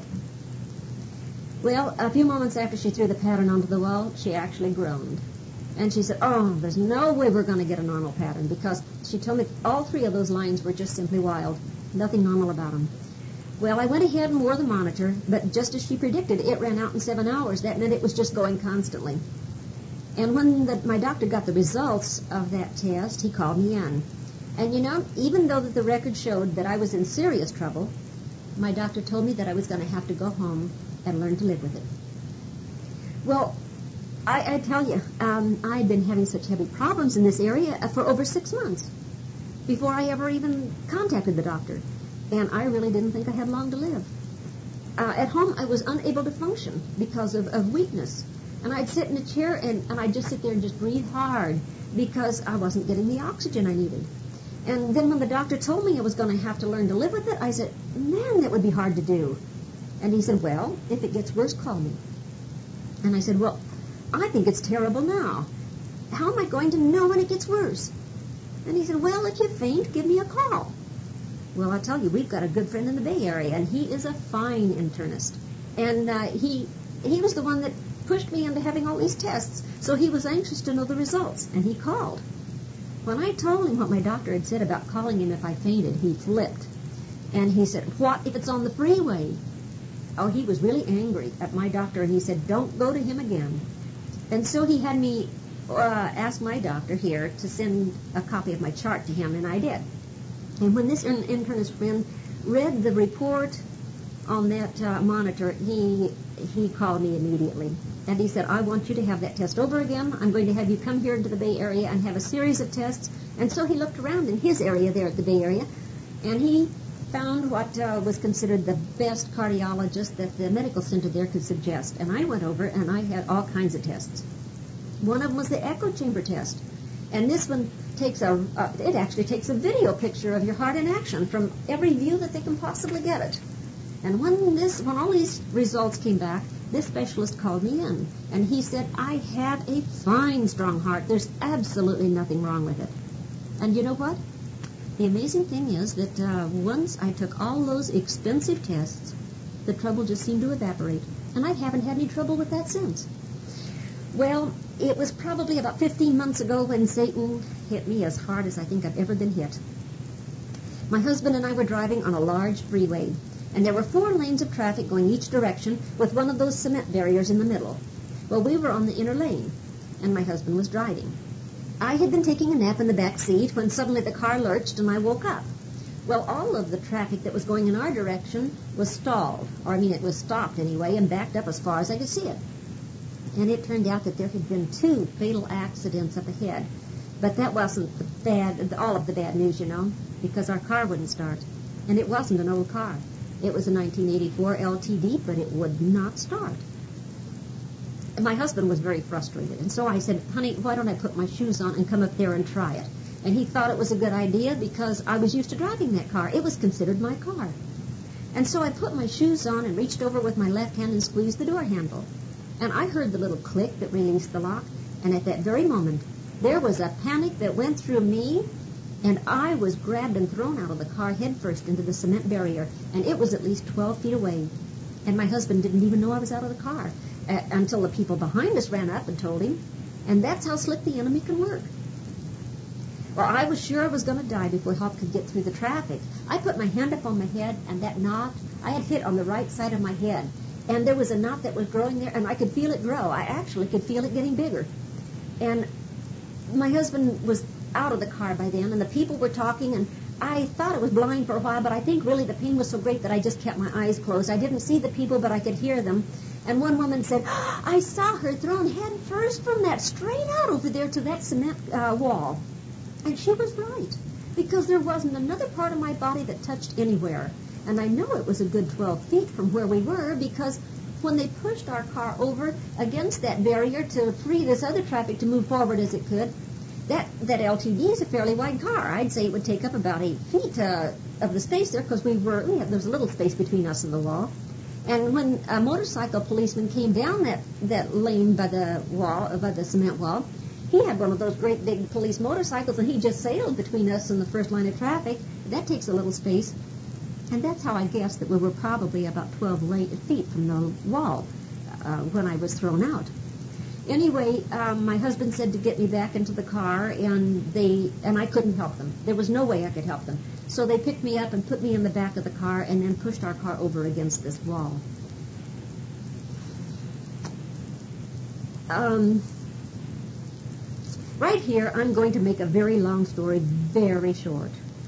Well, a few moments after she threw the pattern onto the wall, she actually groaned. And she said, "Oh, there's no way we're going to get a normal pattern," because she told me all 3 of those lines were just simply wild. Nothing normal about them. Well, I went ahead and wore the monitor, but just as she predicted, it ran out in 7 hours. That meant it was just going constantly. And when my doctor got the results of that test, he called me in. And even though that the record showed that I was in serious trouble, my doctor told me that I was going to have to go home and learn to live with it. Well, I tell you, I'd been having such heavy problems in this area for over 6 months before I ever even contacted the doctor. And I really didn't think I had long to live. At home, I was unable to function because of weakness. And I'd sit in a chair and I'd just sit there and just breathe hard because I wasn't getting the oxygen I needed. And then when the doctor told me I was going to have to learn to live with it, I said, "Man, that would be hard to do." And he said, "Well, if it gets worse, call me." And I said, "Well, I think it's terrible now. How am I going to know when it gets worse?" And he said, "Well, if you faint, give me a call." Well, I tell you, we've got a good friend in the Bay Area, and he is a fine internist. And he was the one that pushed me into having all these tests, so he was anxious to know the results, and he called. When I told him what my doctor had said about calling him if I fainted, he flipped. And he said, what if it's on the freeway? Oh, he was really angry at my doctor, and he said, don't go to him again. And so he had me ask my doctor here to send a copy of my chart to him, and I did. And when this internist friend read the report on that monitor, he called me immediately. And he said, I want you to have that test over again. I'm going to have you come here into the Bay Area and have a series of tests. And so he looked around in his area there at the Bay Area, and he found what was considered the best cardiologist that the medical center there could suggest. And I went over and I had all kinds of tests. One of them was the echo chamber test. And this one takes it actually takes a video picture of your heart in action from every view that they can possibly get it. And when all these results came back, this specialist called me in. And he said, I have a fine, strong heart. There's absolutely nothing wrong with it. And you know what? The amazing thing is that once I took all those expensive tests, the trouble just seemed to evaporate. And I haven't had any trouble with that since. Well, it was probably about 15 months ago when Satan hit me as hard as I think I've ever been hit. My husband and I were driving on a large freeway, and there were 4 lanes of traffic going each direction with one of those cement barriers in the middle. Well, we were on the inner lane, and my husband was driving. I had been taking a nap in the back seat when suddenly the car lurched and I woke up. Well, all of the traffic that was going in our direction was stalled, or it was stopped anyway, and backed up as far as I could see it. And it turned out that there had been 2 fatal accidents up ahead. But that wasn't all of the bad news, because our car wouldn't start. And it wasn't an old car. It was a 1984 LTD, but it would not start. And my husband was very frustrated. And so I said, honey, why don't I put my shoes on and come up there and try it? And he thought it was a good idea because I was used to driving that car. It was considered my car. And so I put my shoes on and reached over with my left hand and squeezed the door handle. And I heard the little click that released the lock. And at that very moment, there was a panic that went through me, and I was grabbed and thrown out of the car headfirst into the cement barrier. And it was at least 12 feet away. And my husband didn't even know I was out of the car until the people behind us ran up and told him. And that's how slick the enemy can work. Well, I was sure I was going to die before help could get through the traffic. I put my hand up on my head, and that knot, I had hit on the right side of my head. And there was a knot that was growing there, and I could feel it grow. I actually could feel it getting bigger. And my husband was out of the car by then, and the people were talking, and I thought it was blind for a while, but I think really the pain was so great that I just kept my eyes closed. I didn't see the people, but I could hear them. And one woman said, I saw her thrown head first from that straight out over there to that cement wall. And she was right, because there wasn't another part of my body that touched anywhere. And I know it was a good 12 feet from where we were, because when they pushed our car over against that barrier to free this other traffic to move forward as it could, that LTD is a fairly wide car. I'd say it would take up about 8 feet of the space there, because there was a little space between us and the wall. And when a motorcycle policeman came down that lane by the wall, by the cement wall, he had one of those great big police motorcycles, and he just sailed between us and the first line of traffic. That takes a little space. And that's how I guessed that we were probably about 12 feet from the wall when I was thrown out. Anyway, my husband said to get me back into the car, and I couldn't help them. There was no way I could help them. So they picked me up and put me in the back of the car and then pushed our car over against this wall. Right here, I'm going to make a very long story very short.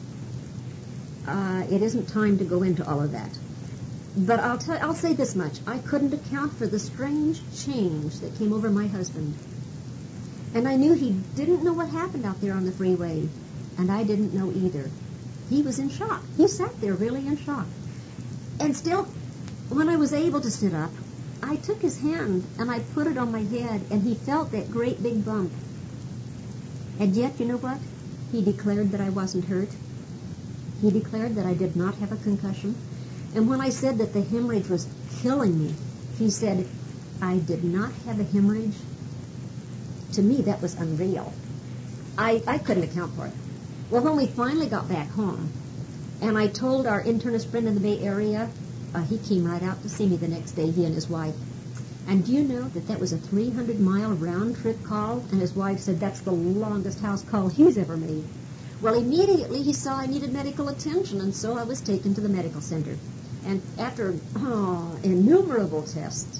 It isn't time to go into all of that. But I'll say this much. I couldn't account for the strange change that came over my husband. And I knew he didn't know what happened out there on the freeway. And I didn't know either. He was in shock. He sat there really in shock. And still, when I was able to sit up, I took his hand and I put it on my head, and he felt that great big bump. And yet, you know what? He declared that I wasn't hurt. He declared that I did not have a concussion. And when I said that the hemorrhage was killing me, he said, I did not have a hemorrhage. To me, that was unreal. I couldn't account for it. Well, when we finally got back home, and I told our internist friend in the Bay Area, he came right out to see me the next day, he and his wife. And do you know that was a 300-mile round-trip call? And his wife said that's the longest house call he's ever made. Well, immediately he saw I needed medical attention, and so I was taken to the medical center. And after innumerable tests,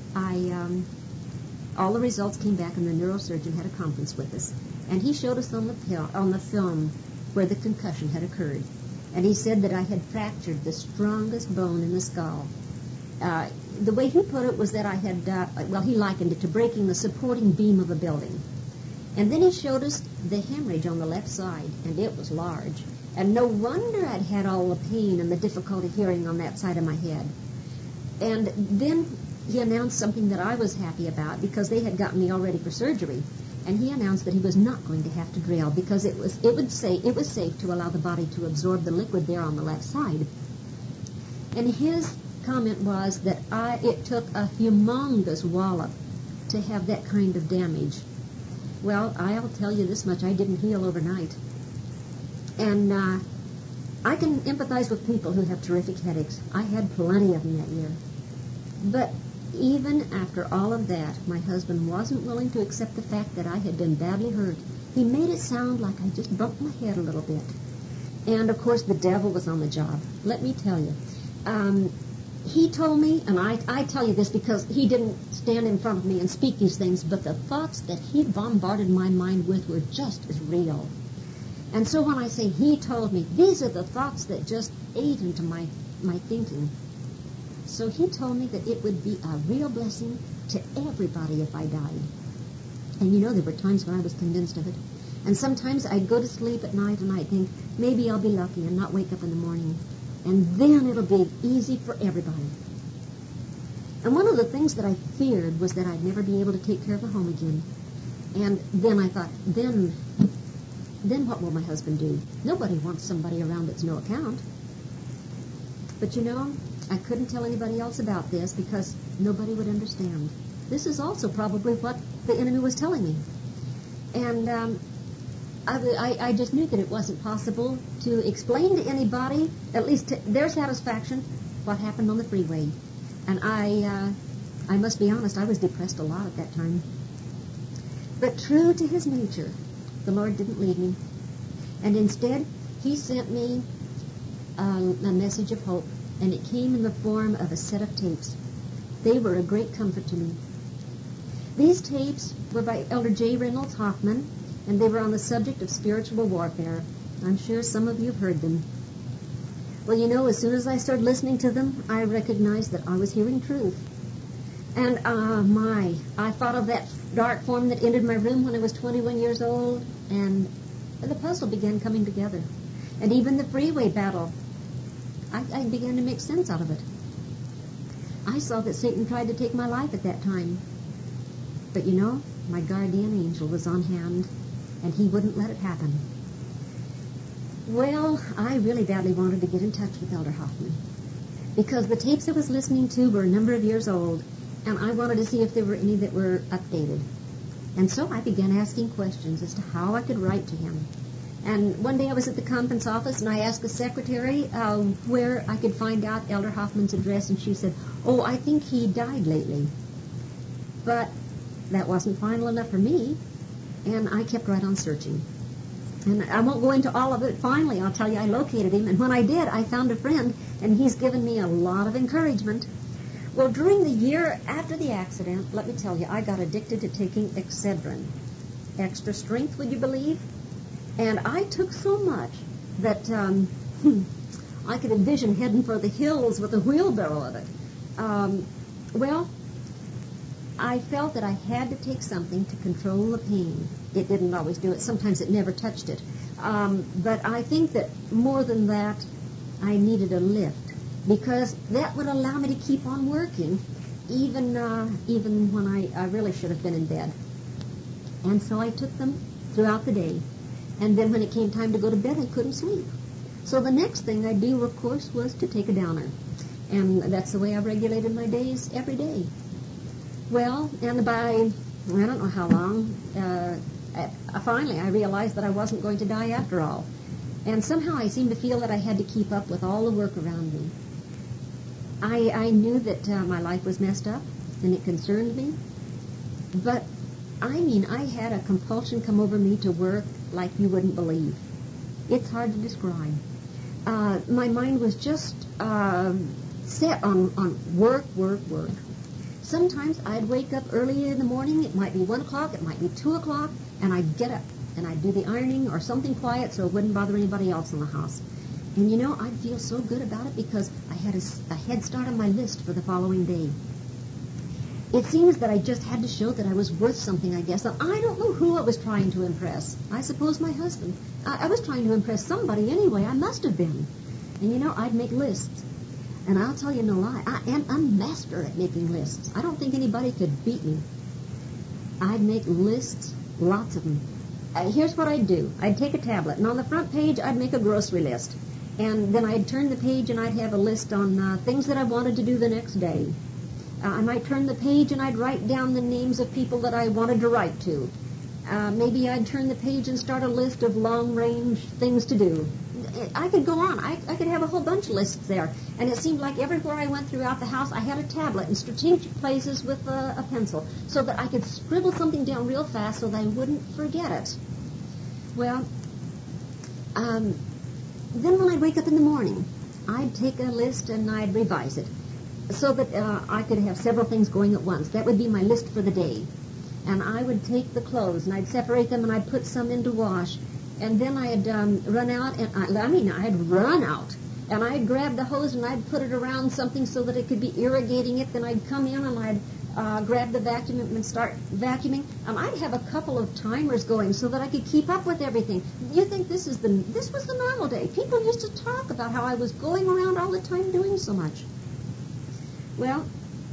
all the results came back, and the neurosurgeon had a conference with us. And he showed us on the film where the concussion had occurred. And he said that I had fractured the strongest bone in the skull. The way he put it was that I had, he likened it to breaking the supporting beam of a building. And then he showed us the hemorrhage on the left side, and it was large. And no wonder I'd had all the pain and the difficulty hearing on that side of my head. And then he announced something that I was happy about, because they had gotten me all ready for surgery. And he announced that he was not going to have to drill, because it was safe to allow the body to absorb the liquid there on the left side. And his comment was that it took a humongous wallop to have that kind of damage. Well, I'll tell you this much, I didn't heal overnight. And I can empathize with people who have terrific headaches. I had plenty of them that year. But even after all of that, my husband wasn't willing to accept the fact that I had been badly hurt. He made it sound like I just bumped my head a little bit. And, of course, the devil was on the job. Let me tell you. He told me, and I tell you this because he didn't stand in front of me and speak these things, but the thoughts that he bombarded my mind with were just as real. And so when I say he told me, these are the thoughts that just ate into my thinking. So he told me that it would be a real blessing to everybody if I died. And you know, there were times when I was convinced of it. And sometimes I'd go to sleep at night and I'd think, maybe I'll be lucky and not wake up in the morning. And then it'll be easy for everybody. And one of the things that I feared was that I'd never be able to take care of the home again. And then I thought, then what will my husband do? Nobody wants somebody around that's no account. But you know, I couldn't tell anybody else about this because nobody would understand. This is also probably what the enemy was telling me. And I just knew that it wasn't possible to explain to anybody, at least to their satisfaction, what happened on the freeway. And I must be honest, I was depressed a lot at that time. But true to his nature, the Lord didn't leave me. And instead, he sent me a message of hope, and it came in the form of a set of tapes. They were a great comfort to me. These tapes were by Elder J. Reynolds Hoffman, and they were on the subject of spiritual warfare. I'm sure some of you have heard them. Well, you know, as soon as I started listening to them, I recognized that I was hearing truth. And, I thought of that dark form that entered my room when I was 21 years old, and the puzzle began coming together. And even the freeway battle, I began to make sense out of it. I saw that Satan tried to take my life at that time. But, you know, my guardian angel was on hand, and he wouldn't let it happen. Well, I really badly wanted to get in touch with Elder Hoffman, because the tapes I was listening to were a number of years old, and I wanted to see if there were any that were updated. And so I began asking questions as to how I could write to him. And one day I was at the conference office, and I asked the secretary where I could find out Elder Hoffman's address, and she said, "Oh, I think he died lately." But that wasn't final enough for me, and I kept right on searching. And I won't go into all of it. Finally, I'll tell you, I located him, and when I did, I found a friend, and he's given me a lot of encouragement. Well, during the year after the accident, let me tell you, I got addicted to taking Excedrin. Extra strength, would you believe? And I took so much that I could envision heading for the hills with a wheelbarrow of it. Well, I felt that I had to take something to control the pain. It didn't always do it. Sometimes it never touched it. But I think that more than that, I needed a lift, because that would allow me to keep on working, even when I really should have been in bed. And so I took them throughout the day. And then when it came time to go to bed, I couldn't sleep. So the next thing I'd do, of course, was to take a downer. And that's the way I regulated my days every day. Well, and by, I don't know how long, finally I realized that I wasn't going to die after all. And somehow I seemed to feel that I had to keep up with all the work around me. I knew that my life was messed up, and it concerned me. But, I had a compulsion come over me to work like you wouldn't believe. It's hard to describe. My mind was just set on work, work, work. Sometimes I'd wake up early in the morning. It might be 1 o'clock, it might be 2 o'clock, and I'd get up and I'd do the ironing or something quiet so it wouldn't bother anybody else in the house. And you know, I'd feel so good about it because I had a head start on my list for the following day. It seems that I just had to show that I was worth something, I guess. Now, I don't know who I was trying to impress. I suppose my husband. I was trying to impress somebody anyway. I must have been. And you know, I'd make lists. And I'll tell you no lie, I'm master at making lists. I don't think anybody could beat me. I'd make lists, lots of them. Here's what I'd do. I'd take a tablet, and on the front page, I'd make a grocery list. And then I'd turn the page, and I'd have a list on things that I wanted to do the next day. I might turn the page, and I'd write down the names of people that I wanted to write to. Maybe I'd turn the page and start a list of long-range things to do. I could go on. I could have a whole bunch of lists there. And it seemed like everywhere I went throughout the house, I had a tablet in strategic places with a pencil so that I could scribble something down real fast so that I wouldn't forget it. Well, then when I'd wake up in the morning, I'd take a list and I'd revise it so that I could have several things going at once. That would be my list for the day. And I would take the clothes and I'd separate them and I'd put some into wash. And then I'd run out, and I'd run out. And I'd grab the hose and I'd put it around something so that it could be irrigating it. Then I'd come in and I'd grab the vacuum and start vacuuming. I'd have a couple of timers going so that I could keep up with everything. You think this was the normal day? People used to talk about how I was going around all the time doing so much. Well,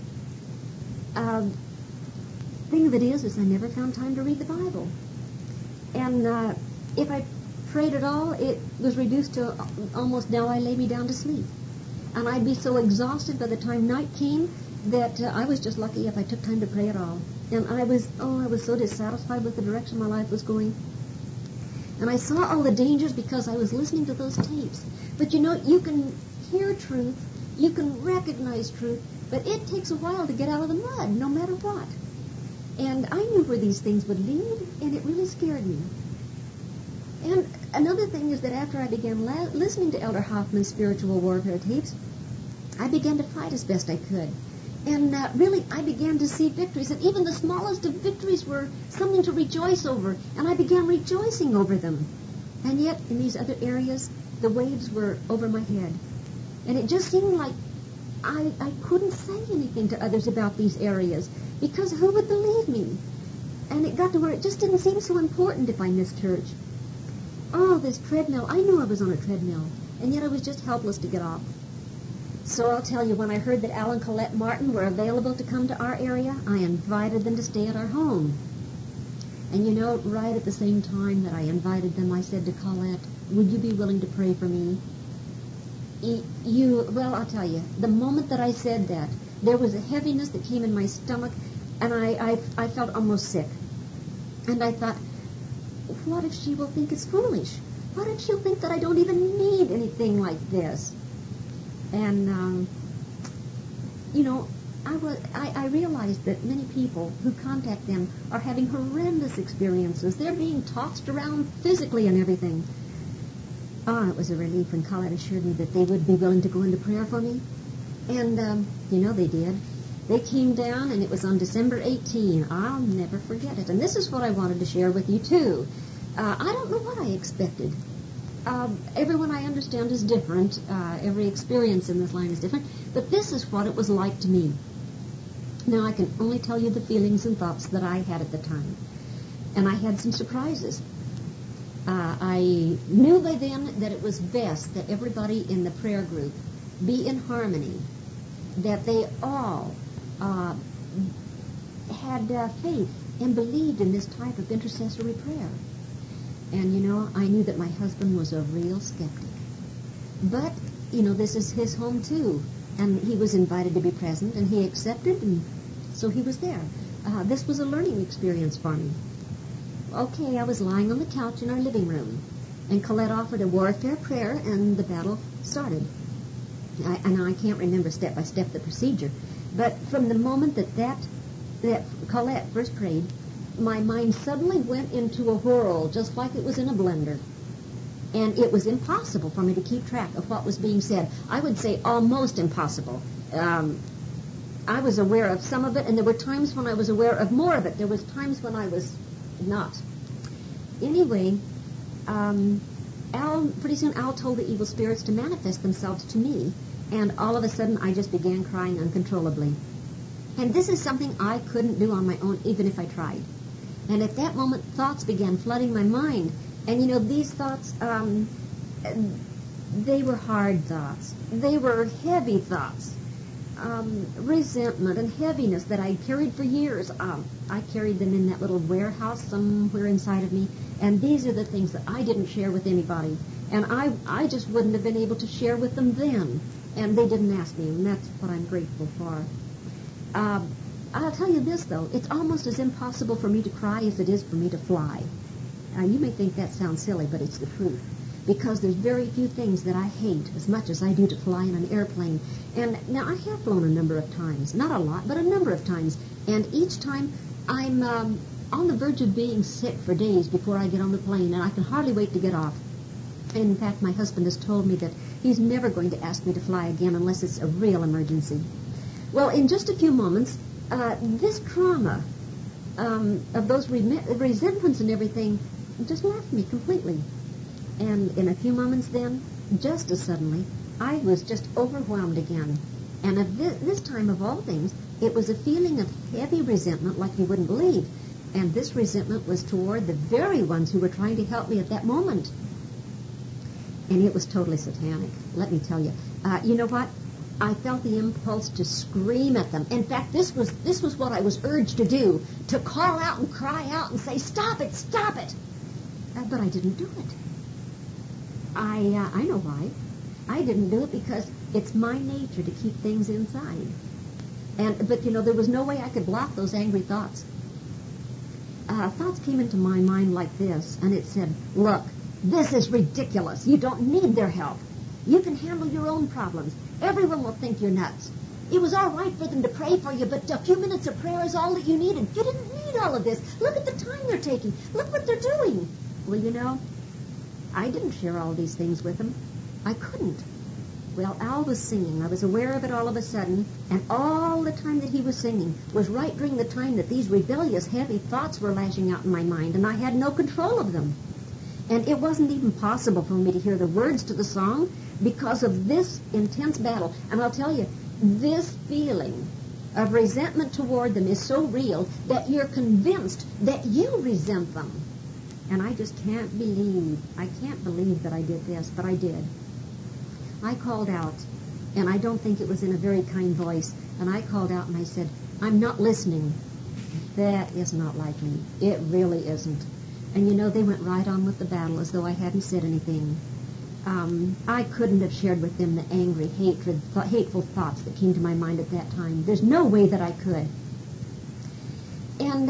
thing of it is I never found time to read the Bible. And if I prayed at all, it was reduced to almost now I lay me down to sleep. And I'd be so exhausted by the time night came that I was just lucky if I took time to pray at all. And I was so dissatisfied with the direction my life was going. And I saw all the dangers because I was listening to those tapes. But you know, you can hear truth, you can recognize truth, but it takes a while to get out of the mud, no matter what. And I knew where these things would lead, and it really scared me. And another thing is that after I began listening to Elder Hoffman's spiritual warfare tapes, I began to fight as best I could. And really, I began to see victories, and even the smallest of victories were something to rejoice over, and I began rejoicing over them. And yet, in these other areas, the waves were over my head. And it just seemed like I couldn't say anything to others about these areas, because who would believe me? And it got to where it just didn't seem so important if I missed church. Oh, this treadmill. I knew I was on a treadmill, and yet I was just helpless to get off. So I'll tell you, when I heard that Al and Colette Martin were available to come to our area, I invited them to stay at our home. And you know, right at the same time that I invited them, I said to Colette, would you be willing to pray for me? Well, I'll tell you, the moment that I said that, there was a heaviness that came in my stomach, and I felt almost sick. And I thought, what if she will think it's foolish? What if she'll think that I don't even need anything like this? And, you know, I realized that many people who contact them are having horrendous experiences. They're being tossed around physically and everything. Oh, it was a relief when Colette assured me that they would be willing to go into prayer for me. And, you know, they did. They came down, and it was on December 18. I'll never forget it. And this is what I wanted to share with you, too. I don't know what I expected. Everyone I understand is different. Every experience in this line is different. But this is what it was like to me. Now, I can only tell you the feelings and thoughts that I had at the time. And I had some surprises. I knew by then that it was best that everybody in the prayer group be in harmony, that they all had faith and believed in this type of intercessory prayer. And, you know, I knew that my husband was a real skeptic. But, you know, this is his home, too. And he was invited to be present, and he accepted, and so he was there. This was a learning experience for me. Okay, I was lying on the couch in our living room, and Colette offered a warfare prayer, and the battle started. I can't remember step by step the procedure, but from the moment that Colette first prayed, my mind suddenly went into a whirl, just like it was in a blender. And it was impossible for me to keep track of what was being said. I would say almost impossible. I was aware of some of it, and there were times when I was aware of more of it. There was times when I was not. Anyway, pretty soon Al told the evil spirits to manifest themselves to me, and all of a sudden I just began crying uncontrollably. And this is something I couldn't do on my own, even if I tried. And at that moment, thoughts began flooding my mind. And, these thoughts, they were hard thoughts. They were heavy thoughts. Resentment and heaviness that I carried for years. I carried them in that little warehouse somewhere inside of me. And these are the things that I didn't share with anybody. And I just wouldn't have been able to share with them then. And they didn't ask me, and that's what I'm grateful for. I'll tell you this, though. It's almost as impossible for me to cry as it is for me to fly. You may think that sounds silly, but it's the truth. Because there's very few things that I hate as much as I do to fly in an airplane. And now I have flown a number of times. Not a lot, but a number of times. And each time I'm on the verge of being sick for days before I get on the plane, and I can hardly wait to get off. In fact, my husband has told me that he's never going to ask me to fly again unless it's a real emergency. Well, in just a few moments, this trauma of those resentments and everything just left me completely. And in a few moments then, just as suddenly, I was just overwhelmed again. And at this time of all things, it was a feeling of heavy resentment like you wouldn't believe. And this resentment was toward the very ones who were trying to help me at that moment. And it was totally satanic, let me tell you. You know what? I felt the impulse to scream at them. In fact, this was what I was urged to do, to call out and cry out and say, "Stop it, stop it!" But I didn't do it. I know why. I didn't do it because it's my nature to keep things inside. But there was no way I could block those angry thoughts. Thoughts came into my mind like this, and it said, "Look, this is ridiculous. You don't need their help. You can handle your own problems. Everyone will think you're nuts. It was all right for them to pray for you, but a few minutes of prayer is all that you needed. You didn't need all of this. Look at the time they're taking. Look what they're doing." Well, I didn't share all these things with them. I couldn't. Well, Al was singing. I was aware of it all of a sudden, and all the time that he was singing was right during the time that these rebellious, heavy thoughts were lashing out in my mind, and I had no control of them. And it wasn't even possible for me to hear the words to the song because of this intense battle. And I'll tell you, this feeling of resentment toward them is so real that you're convinced that you resent them. And I just can't believe that I did this, but I did. I called out, and I don't think it was in a very kind voice, and I called out and I said, "I'm not listening." That is not like me. It really isn't. And they went right on with the battle as though I hadn't said anything. I couldn't have shared with them the angry, hateful thoughts that came to my mind at that time. There's no way that I could. And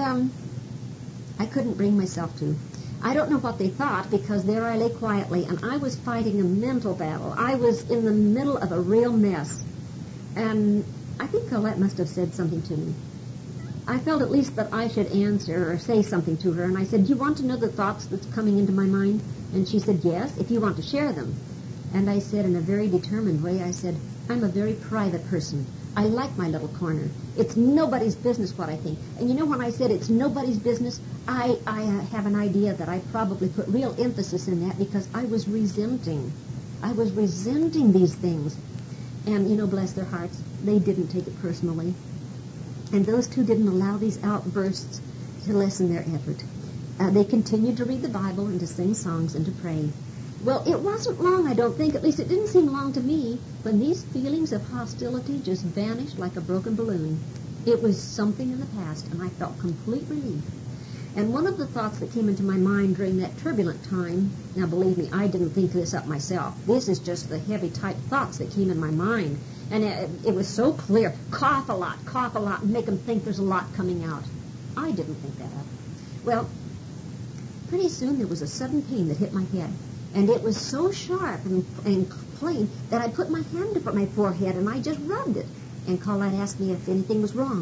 I couldn't bring myself to. I don't know what they thought, because there I lay quietly, and I was fighting a mental battle. I was in the middle of a real mess. And I think Colette must have said something to me. I felt at least that I should answer or say something to her, and I said, "Do you want to know the thoughts that's coming into my mind?" And she said, "Yes, if you want to share them." And I said in a very determined way, I said, "I'm a very private person. I like my little corner. It's nobody's business what I think." And when I said it's nobody's business, I have an idea that I probably put real emphasis in that because I was resenting. I was resenting these things. And, bless their hearts, they didn't take it personally. And those two didn't allow these outbursts to lessen their effort. They continued to read the Bible and to sing songs and to pray. Well, it wasn't long, I don't think, at least it didn't seem long to me, when these feelings of hostility just vanished like a broken balloon. It was something in the past, and I felt complete relief. And one of the thoughts that came into my mind during that turbulent time, now believe me, I didn't think this up myself. This is just the heavy type thoughts that came in my mind. And it was so clear. Cough a lot, and make them think there's a lot coming out. I didn't think that up. Well, pretty soon there was a sudden pain that hit my head. And it was so sharp and plain that I put my hand over my forehead and I just rubbed it. And Colette asked me if anything was wrong.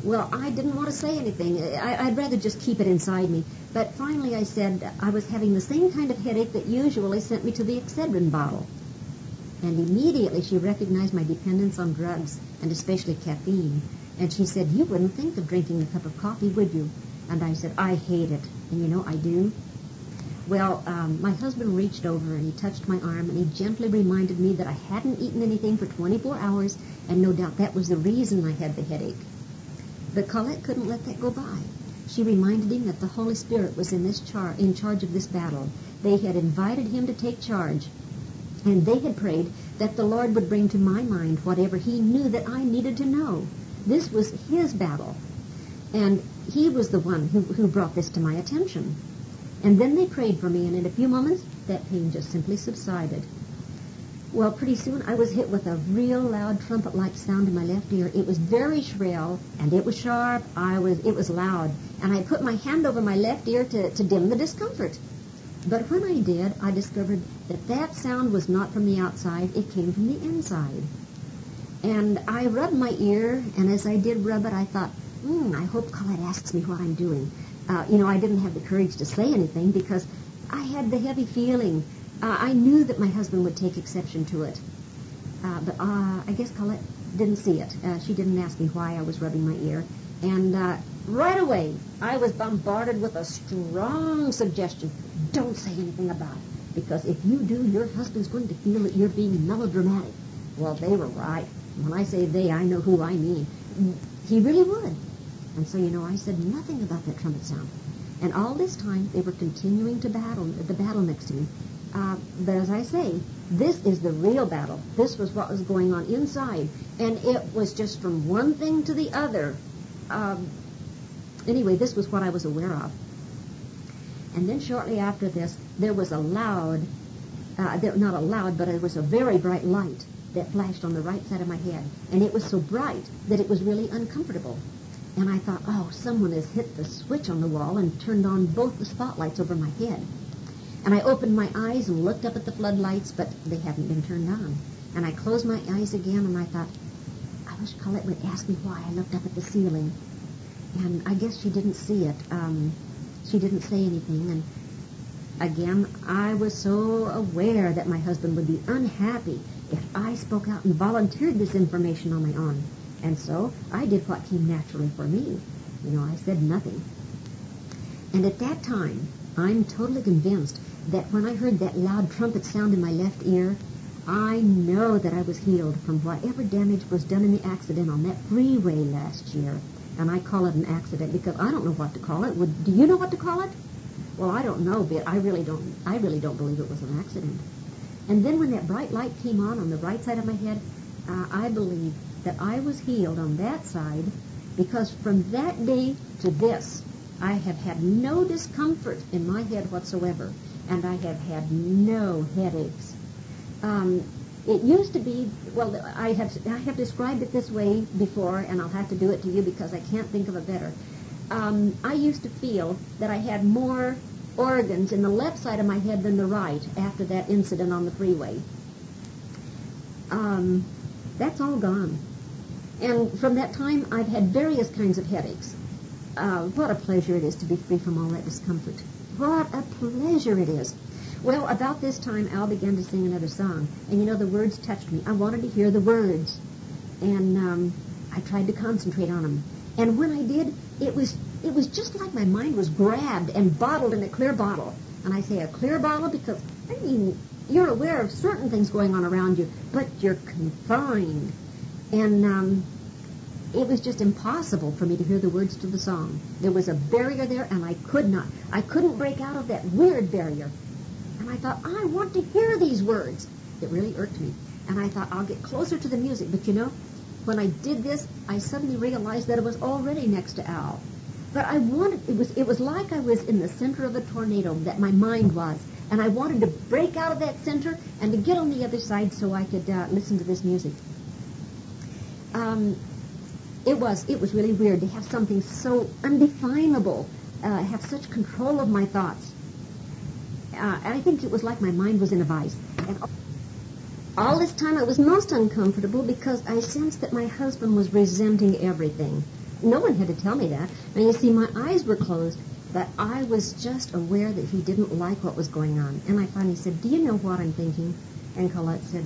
Well, I didn't want to say anything. I'd rather just keep it inside me. But finally I said I was having the same kind of headache that usually sent me to the Excedrin bottle. And immediately she recognized my dependence on drugs, and especially caffeine. And she said, "You wouldn't think of drinking a cup of coffee, would you?" And I said, "I hate it." And you know, I do. Well, my husband reached over and he touched my arm and he gently reminded me that I hadn't eaten anything for 24 hours, and no doubt that was the reason I had the headache. But Colette couldn't let that go by. She reminded him that the Holy Spirit was in charge of this battle. They had invited him to take charge, and they had prayed that the Lord would bring to my mind whatever he knew that I needed to know. This was his battle, and he was the one who brought this to my attention. And then they prayed for me, and in a few moments, that pain just simply subsided. Well, pretty soon I was hit with a real loud trumpet-like sound in my left ear. It was very shrill, and it was sharp. It was loud. And I put my hand over my left ear to dim the discomfort. But when I did, I discovered that sound was not from the outside. It came from the inside. And I rubbed my ear, and as I did rub it, I thought, I hope Colette asks me what I'm doing. I didn't have the courage to say anything because I had the heavy feeling. I knew that my husband would take exception to it. But I guess Colette didn't see it. She didn't ask me why I was rubbing my ear. And right away, I was bombarded with a strong suggestion. Don't say anything about it, because if you do, your husband's going to feel that you're being melodramatic. Well, they were right. When I say they, I know who I mean. He really would. And so, I said nothing about that trumpet sound. And all this time, they were continuing the battle next to me. But as I say, this is the real battle. This was what was going on inside. And it was just from one thing to the other. Anyway, this was what I was aware of. And then shortly after this, there was not a loud, but it was a very bright light that flashed on the right side of my head. And it was so bright that it was really uncomfortable. And I thought, someone has hit the switch on the wall and turned on both the spotlights over my head. And I opened my eyes and looked up at the floodlights, but they hadn't been turned on. And I closed my eyes again, and I thought, I wish Colette would ask me why I looked up at the ceiling. And I guess she didn't see it. She didn't say anything. And again, I was so aware that my husband would be unhappy if I spoke out and volunteered this information on my own. And so I did what came naturally for me. I said nothing. And at that time, I'm totally convinced that when I heard that loud trumpet sound in my left ear, I know that I was healed from whatever damage was done in the accident on that freeway last year. And I call it an accident because I don't know what to call it. Do you know what to call it? Well, I don't know, but I really don't believe it was an accident. And then when that bright light came on the right side of my head, I believe that I was healed on that side, because from that day to this, I have had no discomfort in my head whatsoever, and I have had no headaches. It used to be, I have described it this way before, and I'll have to do it to you because I can't think of it better. I used to feel that I had more organs in the left side of my head than the right after that incident on the freeway. That's all gone. And from that time, I've had various kinds of headaches. What a pleasure it is to be free from all that discomfort. What a pleasure it is. Well, about this time, Al began to sing another song. And the words touched me. I wanted to hear the words. And I tried to concentrate on them. And when I did, it was just like my mind was grabbed and bottled in a clear bottle. And I say a clear bottle because, you're aware of certain things going on around you, but you're confined. And it was just impossible for me to hear the words to the song. There was a barrier there, and I couldn't break out of that weird barrier. And I thought, I want to hear these words. It really irked me. And I thought, I'll get closer to the music. But when I did this, I suddenly realized that it was already next to Al. But it was like I was in the center of a tornado, that my mind was. And I wanted to break out of that center and to get on the other side so I could listen to this music. It was really weird to have something so undefinable, have such control of my thoughts. And I think it was like my mind was in a vice. And all this time I was most uncomfortable because I sensed that my husband was resenting everything. no one had to tell me that. And you see, my eyes were closed, but I was just aware that he didn't like what was going on. And I finally said, do you know what I'm thinking? And Colette said,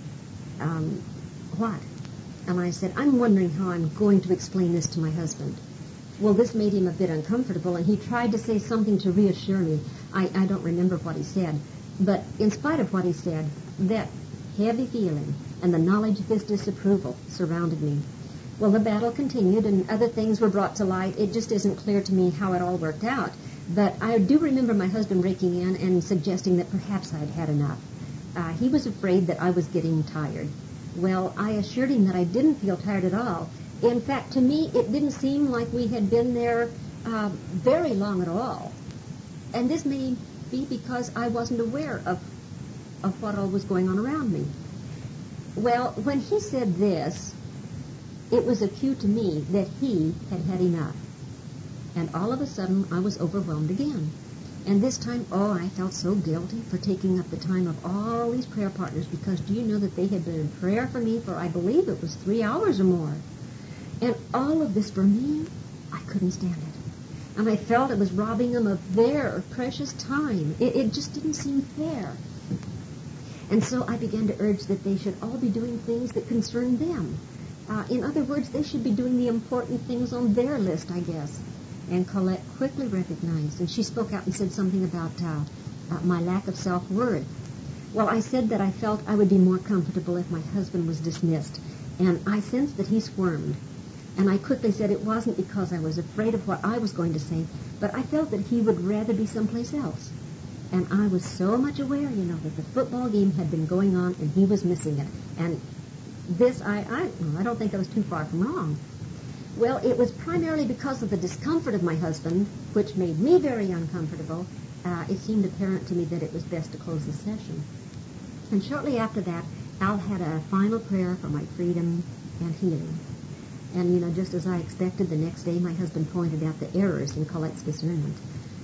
what? And I said, I'm wondering how I'm going to explain this to my husband. Well, this made him a bit uncomfortable, and he tried to say something to reassure me. I don't remember what he said, but in spite of what he said, that heavy feeling and the knowledge of his disapproval surrounded me. Well, the battle continued, and other things were brought to light. It just isn't clear to me how it all worked out. But I do remember my husband breaking in and suggesting that perhaps I'd had enough. He was afraid that I was getting tired. Well, I assured him that I didn't feel tired at all. In fact, to me, it didn't seem like we had been there very long at all. And this may be because I wasn't aware of what all was going on around me. Well, when he said this, it was a cue to me that he had had enough. And all of a sudden, I was overwhelmed again. And this time, I felt so guilty for taking up the time of all these prayer partners, because do you know that they had been in prayer for me for, I believe it was 3 hours or more. And all of this for me, I couldn't stand it. And I felt it was robbing them of their precious time. It just didn't seem fair. And so I began to urge that they should all be doing things that concern them. In other words, they should be doing the important things on their list, I guess. And Colette quickly recognized, and she spoke out and said something about my lack of self-worth. Well, I said that I felt I would be more comfortable if my husband was dismissed, and I sensed that he squirmed. And I quickly said it wasn't because I was afraid of what I was going to say, but I felt that he would rather be someplace else. And I was so much aware, that the football game had been going on and he was missing it. And this, I don't think I was too far from wrong. Well, it was primarily because of the discomfort of my husband, which made me very uncomfortable. It seemed apparent to me that it was best to close the session. And shortly after that, Al had a final prayer for my freedom and healing. And, just as I expected, the next day my husband pointed out the errors in Colette's discernment.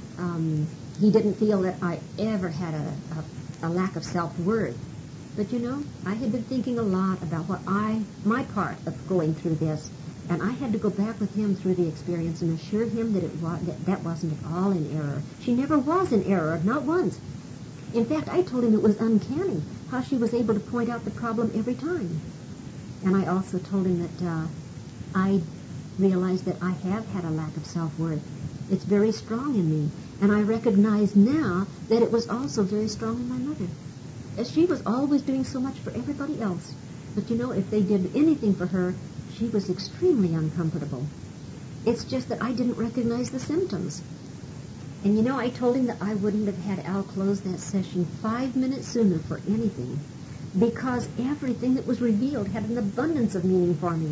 He didn't feel that I ever had a lack of self-worth. But, I had been thinking a lot about my part of going through this. And I had to go back with him through the experience and assure him that that wasn't at all in error. She never was in error, not once. In fact, I told him it was uncanny how she was able to point out the problem every time. And I also told him that I realized that I have had a lack of self-worth. It's very strong in me. And I recognize now that it was also very strong in my mother. As she was always doing so much for everybody else. But if they did anything for her, she was extremely uncomfortable. It's just that I didn't recognize the symptoms. And I told him that I wouldn't have had Al close that session 5 minutes sooner for anything, because everything that was revealed had an abundance of meaning for me.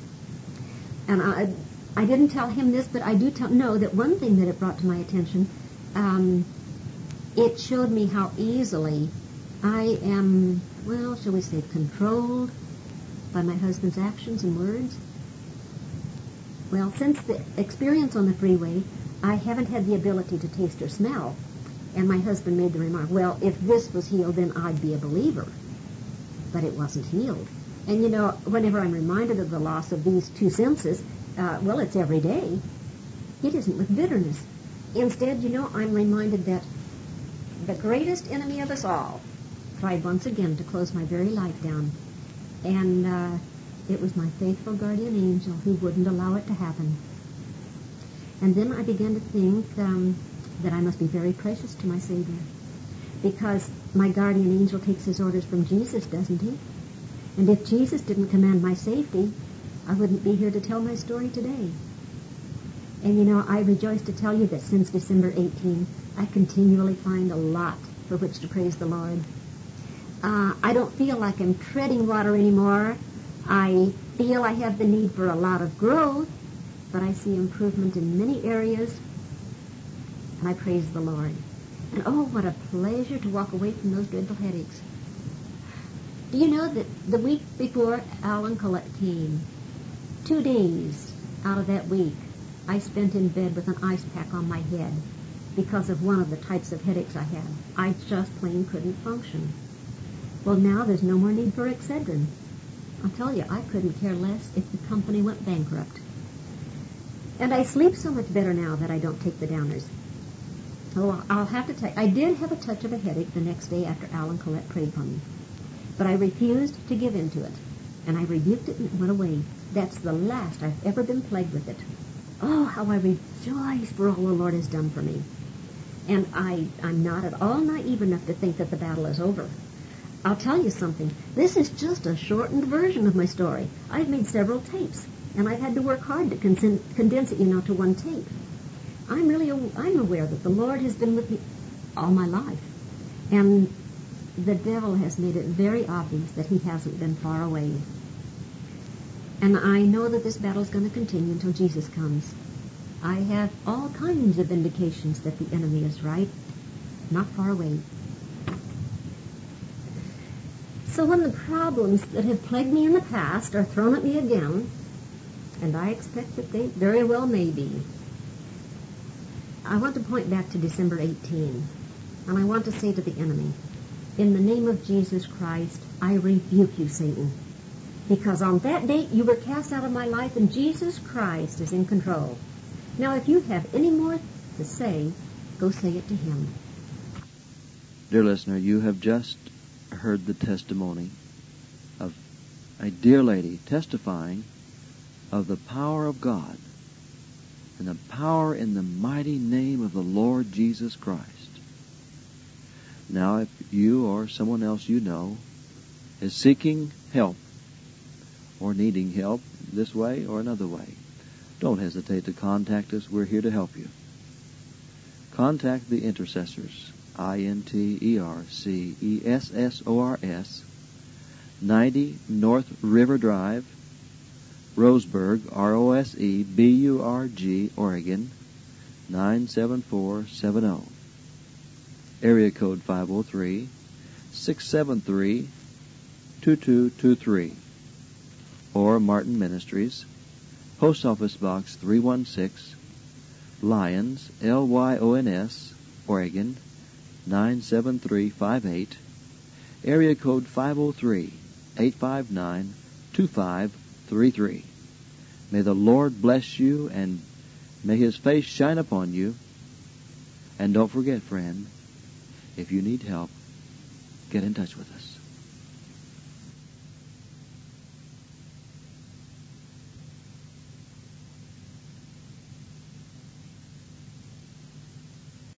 And I didn't tell him this, but I do know that one thing that it brought to my attention, it showed me how easily I am, shall we say, controlled by my husband's actions and words. Well, since the experience on the freeway, I haven't had the ability to taste or smell. And my husband made the remark, well, if this was healed, then I'd be a believer. But it wasn't healed. And, whenever I'm reminded of the loss of these two senses, it's every day. It isn't with bitterness. Instead, I'm reminded that the greatest enemy of us all tried once again to close my very life down. And it was my faithful guardian angel who wouldn't allow it to happen. And then I began to think that I must be very precious to my Savior, because my guardian angel takes his orders from Jesus, doesn't he? And if Jesus didn't command my safety, I wouldn't be here to tell my story today. And I rejoice to tell you that since December 18, I continually find a lot for which to praise the Lord. I don't feel like I'm treading water anymore. I feel I have the need for a lot of growth, but I see improvement in many areas, and I praise the Lord. And what a pleasure to walk away from those dreadful headaches. Do you know that the week before Al and Colette came, 2 days out of that week, I spent in bed with an ice pack on my head because of one of the types of headaches I had. I just plain couldn't function. Well, now there's no more need for Excedrin. I'll tell you, I couldn't care less if the company went bankrupt. And I sleep so much better now that I don't take the downers. Oh, I'll have to tell you, I did have a touch of a headache the next day after Al and Colette prayed for me. But I refused to give in to it. And I rebuked it and it went away. That's the last I've ever been plagued with it. Oh, how I rejoice for all the Lord has done for me. And I'm not at all naive enough to think that the battle is over. I'll tell you something. This is just a shortened version of my story. I've made several tapes, and I've had to work hard to condense it, to one tape. I'm aware that the Lord has been with me all my life. And the devil has made it very obvious that he hasn't been far away. And I know that this battle is going to continue until Jesus comes. I have all kinds of indications that the enemy is right, not far away. So when the problems that have plagued me in the past are thrown at me again, and I expect that they very well may be, I want to point back to December 18, and I want to say to the enemy, in the name of Jesus Christ, I rebuke you, Satan, because on that date you were cast out of my life and Jesus Christ is in control. Now, if you have any more to say, go say it to him. Dear listener, you have just heard the testimony of a dear lady testifying of the power of God and the power in the mighty name of the Lord Jesus Christ. Now, if you or someone else you know is seeking help or needing help this way or another way, don't hesitate to contact us. We're here to help you. Contact the Intercessors, INTERCESSORS, 90 North River Drive, Roseburg, ROSEBURG, Oregon, 97470. Area code 503-673-2223. Or Martin Ministries, Post Office Box 316, Lyons, LYONS, Oregon, 97358. Area code 503-859-2533. May the Lord bless you and may His face shine upon you. And don't forget, friend, if you need help, get in touch with us.